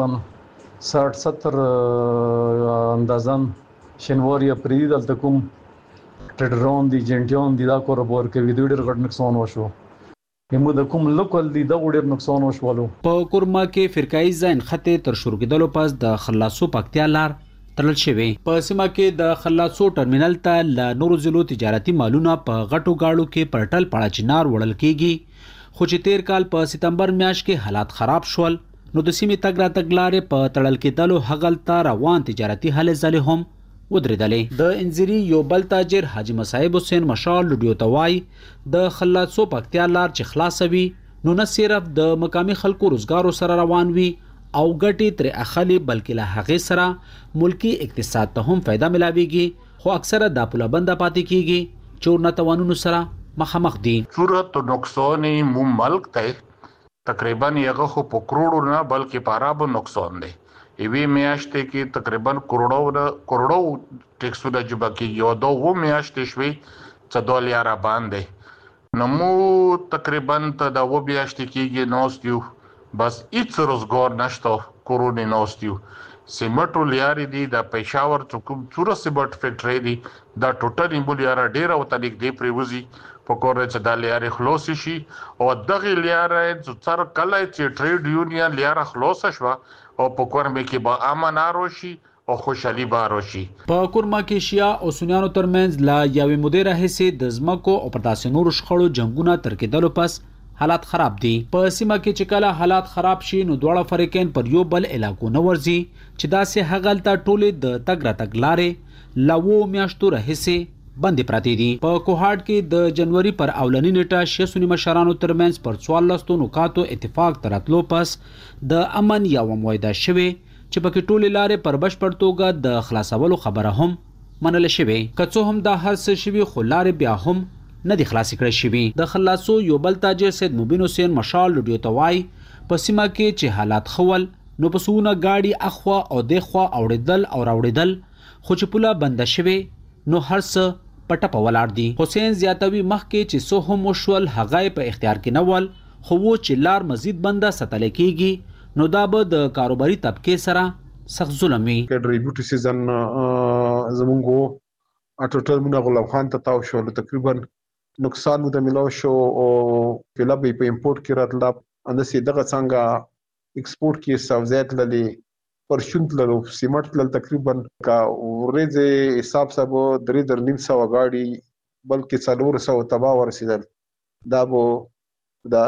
60-70 اندازان شنوار یا پری دلته کوم ټریډرون دي جنټیون دي دا کاروبار کوي ډېر غټ نقصان وشو. همو د کوم لوکل دي دا ډېر نقصان وشولو. په کورما کې فرقای ځین خطه تر شروع کېدلو پس د خلاصو پکتیا لار تړل شوی. په سیمه کې د خلاصو ټرمینل ته ل نورو ضلعو تجارتي مالونه په غټو گاړو کې پرټل پړه چنار وړل کیږي خو چې تیر کال په سپتمبر میاشت کې حالات خراب شول نو د سیمه تګ را تګلارې په تړل کېدلو هغلته روان تجارتي هلې ځلې هم ودرېدلې. د انځيري یو بل تاجر حاجی مصعب حسین مشال لډیو توای د خلاصو پکتیا لار چې خلاصوي نو نه صرف د مقامی خلکو روزګارو سره روان وي او ګټي تر اخلي بلکې له هغه سره ملکی اقتصاد ته هم फायदा ملاويږي خو اکثره د پوله بند پاتې کیږي چور نه توانونو سره مخامخ دي. صورت نقصان مو ملک ته تقریبا یغه خو په کروڑو نه بلکې پاراب نقصان دی. ایوی میاشتې کې تقریبا کروڑو ټیکسونه جبا کې یو دوه میاشتې شوي څدول یاره باندې نمو تقریبا ته دا و میاشتې کېږي نوستیو بس هیڅ روزګار نشته کورونی نوستیو. سیمټو لیاري دي د پېښور چوکم څوره سیمټ فیکټری دي دا ټوټل ایمبولیاره ډیر او تنیک دی پریوزي پکوره چې د لیاري خلاص شي او دغه لیاره چې تر کله چې ټریډ یونین لیاره خلاص شوه او په کورمه کې به امن اروشي او خوشحالي باروشي. په کورما کې شیا او سنیانو ترمنځ لا یوې مدیره حصے د زمکو او پرداسي نور شخړو جنگونه تر کېدلو پس حالات خراب دي. په سیمه کې چې کله حالات خراب شي نو دواړه فریقین پر یو بل علاقو نه ورځي چې دا سه هغلته ټوله د تګ را تګ لارې لاوو میاشتو راهسي بندې پراته دي. په کوهاټ کې د جنوري پر اولنی نیټه 6 مشرانو ترمنځ پر 14 نکاتو اتفاق تراتلو پس د امن یا معاهده شوه چې پکې ټولې لارې پر بشپړ توګه د خلاصولو خبره هم منل شوه. کڅو هم د هر څه شوی خو لارې بیا هم نه دي خلاص کړی شوی. د خلاصو یو بل تاجر سید مبین حسین مشال لډیو توای په سیمه کې چې حالات خول نو پسونه گاډي اخوا او دخوا اوړېدل او راوړېدل خو چې پوله بند شوه نو هر څه پټه په ولاړ دي. حسین زیاتوي مخکې چې سو هم وشول هغه په اختیار کې نه ول خو و چې لار مزید بنده ستل کېږي نو دا به د کاروباري طبقه سره سخت ظلم وي. ډریبیوټي سیزن زمونږ ټوټل مونږ غلام خان ته تاو شو تقریبا نقصان مو د ملو شو او کله به په امپورټ کې راتله اند سي دغه څنګه ایکسپورټ کې ساوزات للی پرشونت لرو سیمټ لل تقریبا کا ورځ حساب سب 3.5 غاډي بلکې 400 تبا ورسیدل دا بو دا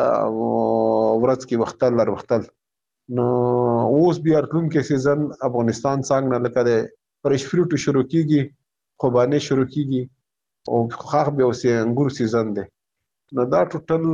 ورځ کې وختل نو اوس بیا راتلون کې سیزن افغانستان څنګه لکه د فرش فروټ شروع کیږي خوبانه شروع کیږي او خاص به اوسې انګور سیزن دی نو دا ټوټل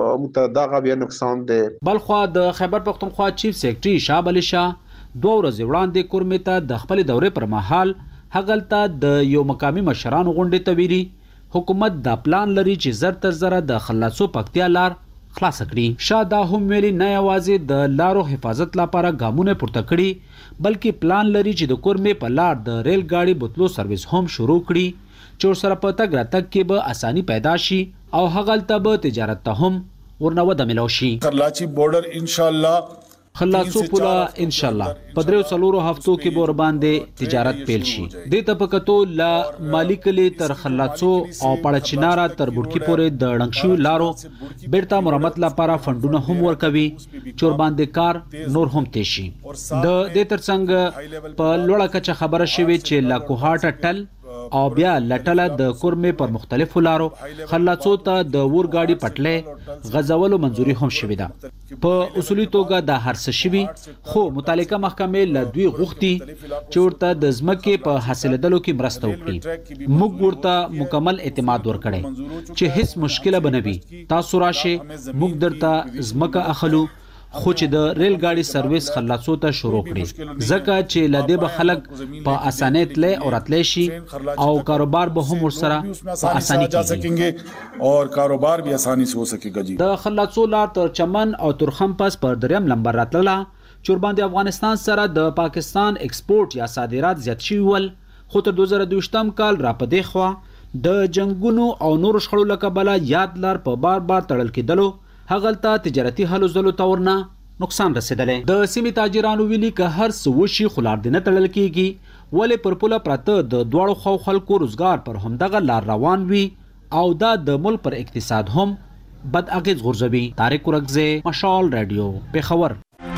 متداغه بیا نقصان دی. بلخوا د خیبر پختونخوا چیف سیکرټري شاه علي شاه 2 ورځې وړاندې کورمې ته د خپل دورې پر مهال هغلته د یو مقامي مشرانو غونډې ته ویلي حکومت دا پلان لري چې زر تر زره د خلاصو پکتیا لار خلاص کړي. شاه دا هم ویلي نه یوازې د لارو حفاظت لپاره ګامونه پورته کړي بلکې پلان لري چې د کورمې په لار د ریل ګاډي بوتلو سرویس هم شروع کړي چې سره په تګ راتګ کې به اساني پیدا شي او هغلته به تجارت ته هم ورنه وده ملو شي. خلاچی بورډر ان شاء الله خلاصو پولا ان شاء الله په 3 هفتو کې به ور باندې تجارت پیل شي. د تپکتو لا مالکلی تر خلاصو او پړچینارا تر بورکی پورې د ډنګشو لارو بیرته مرمت لپاره فندونه هم ورکوي چور باندې کار نور هم تشي. د دې ترڅنګ په لوړه کچه خبره شوي چې لا کوهاټ ټل او بیا لټله د کورمې پر مختلفو لارو خلاصو ته د ورګاډي پټلې غزولو منځوري هم شوې ده. په اصولي توګه د هر څه شوي خو متعلقه محکمې له دوی غوښتي چې ورته د ځمکې په حاصلېدلو کې مرسته وکړي. موږ ورته مکمل اعتماد ورکړی چې هیڅ مشکله به نه وي. تاسو راشئ موږ درته ځمکه اخلو خو چې د ریل ګاډي سرویس خلاصو ته شروع کړي ځکه چې لدې به خلک په اسانه تله او راتلی شي او کاروبار به هم ورسره په اساني کیږي او کاروبار به اساني سے ہو سکے گا. د خلاصو لار تر چمن او ترخم پاس پر دریم نمبر راتله چور باندې افغانستان سره د پاکستان ایکسپورټ یا صادرات زیات شي ول خو تر 2022 کال را پدې خو د جنگونو او نور شخړو لکبله یاد لار په بار تړل کېدلو هغلته تجارتي هلو زلو تورنه نقصان رسیدلې. د سیمې تاجرانو ویلي که هر څه وشي خو لار دې نه تړل کېږي ولې پر پوله پراته د دواړو خو خلکو روزګار پر همدغه لار روان وي او دا د ملک پر اقتصاد هم بد اغیز غورځوي. طارق ورکزه مشال رادیو پیښور.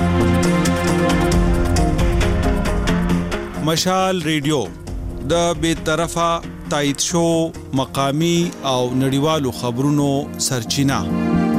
مشال ریډیو د بې طرفه تایید شو مقامی او نړیوالو خبرونو سرچینه.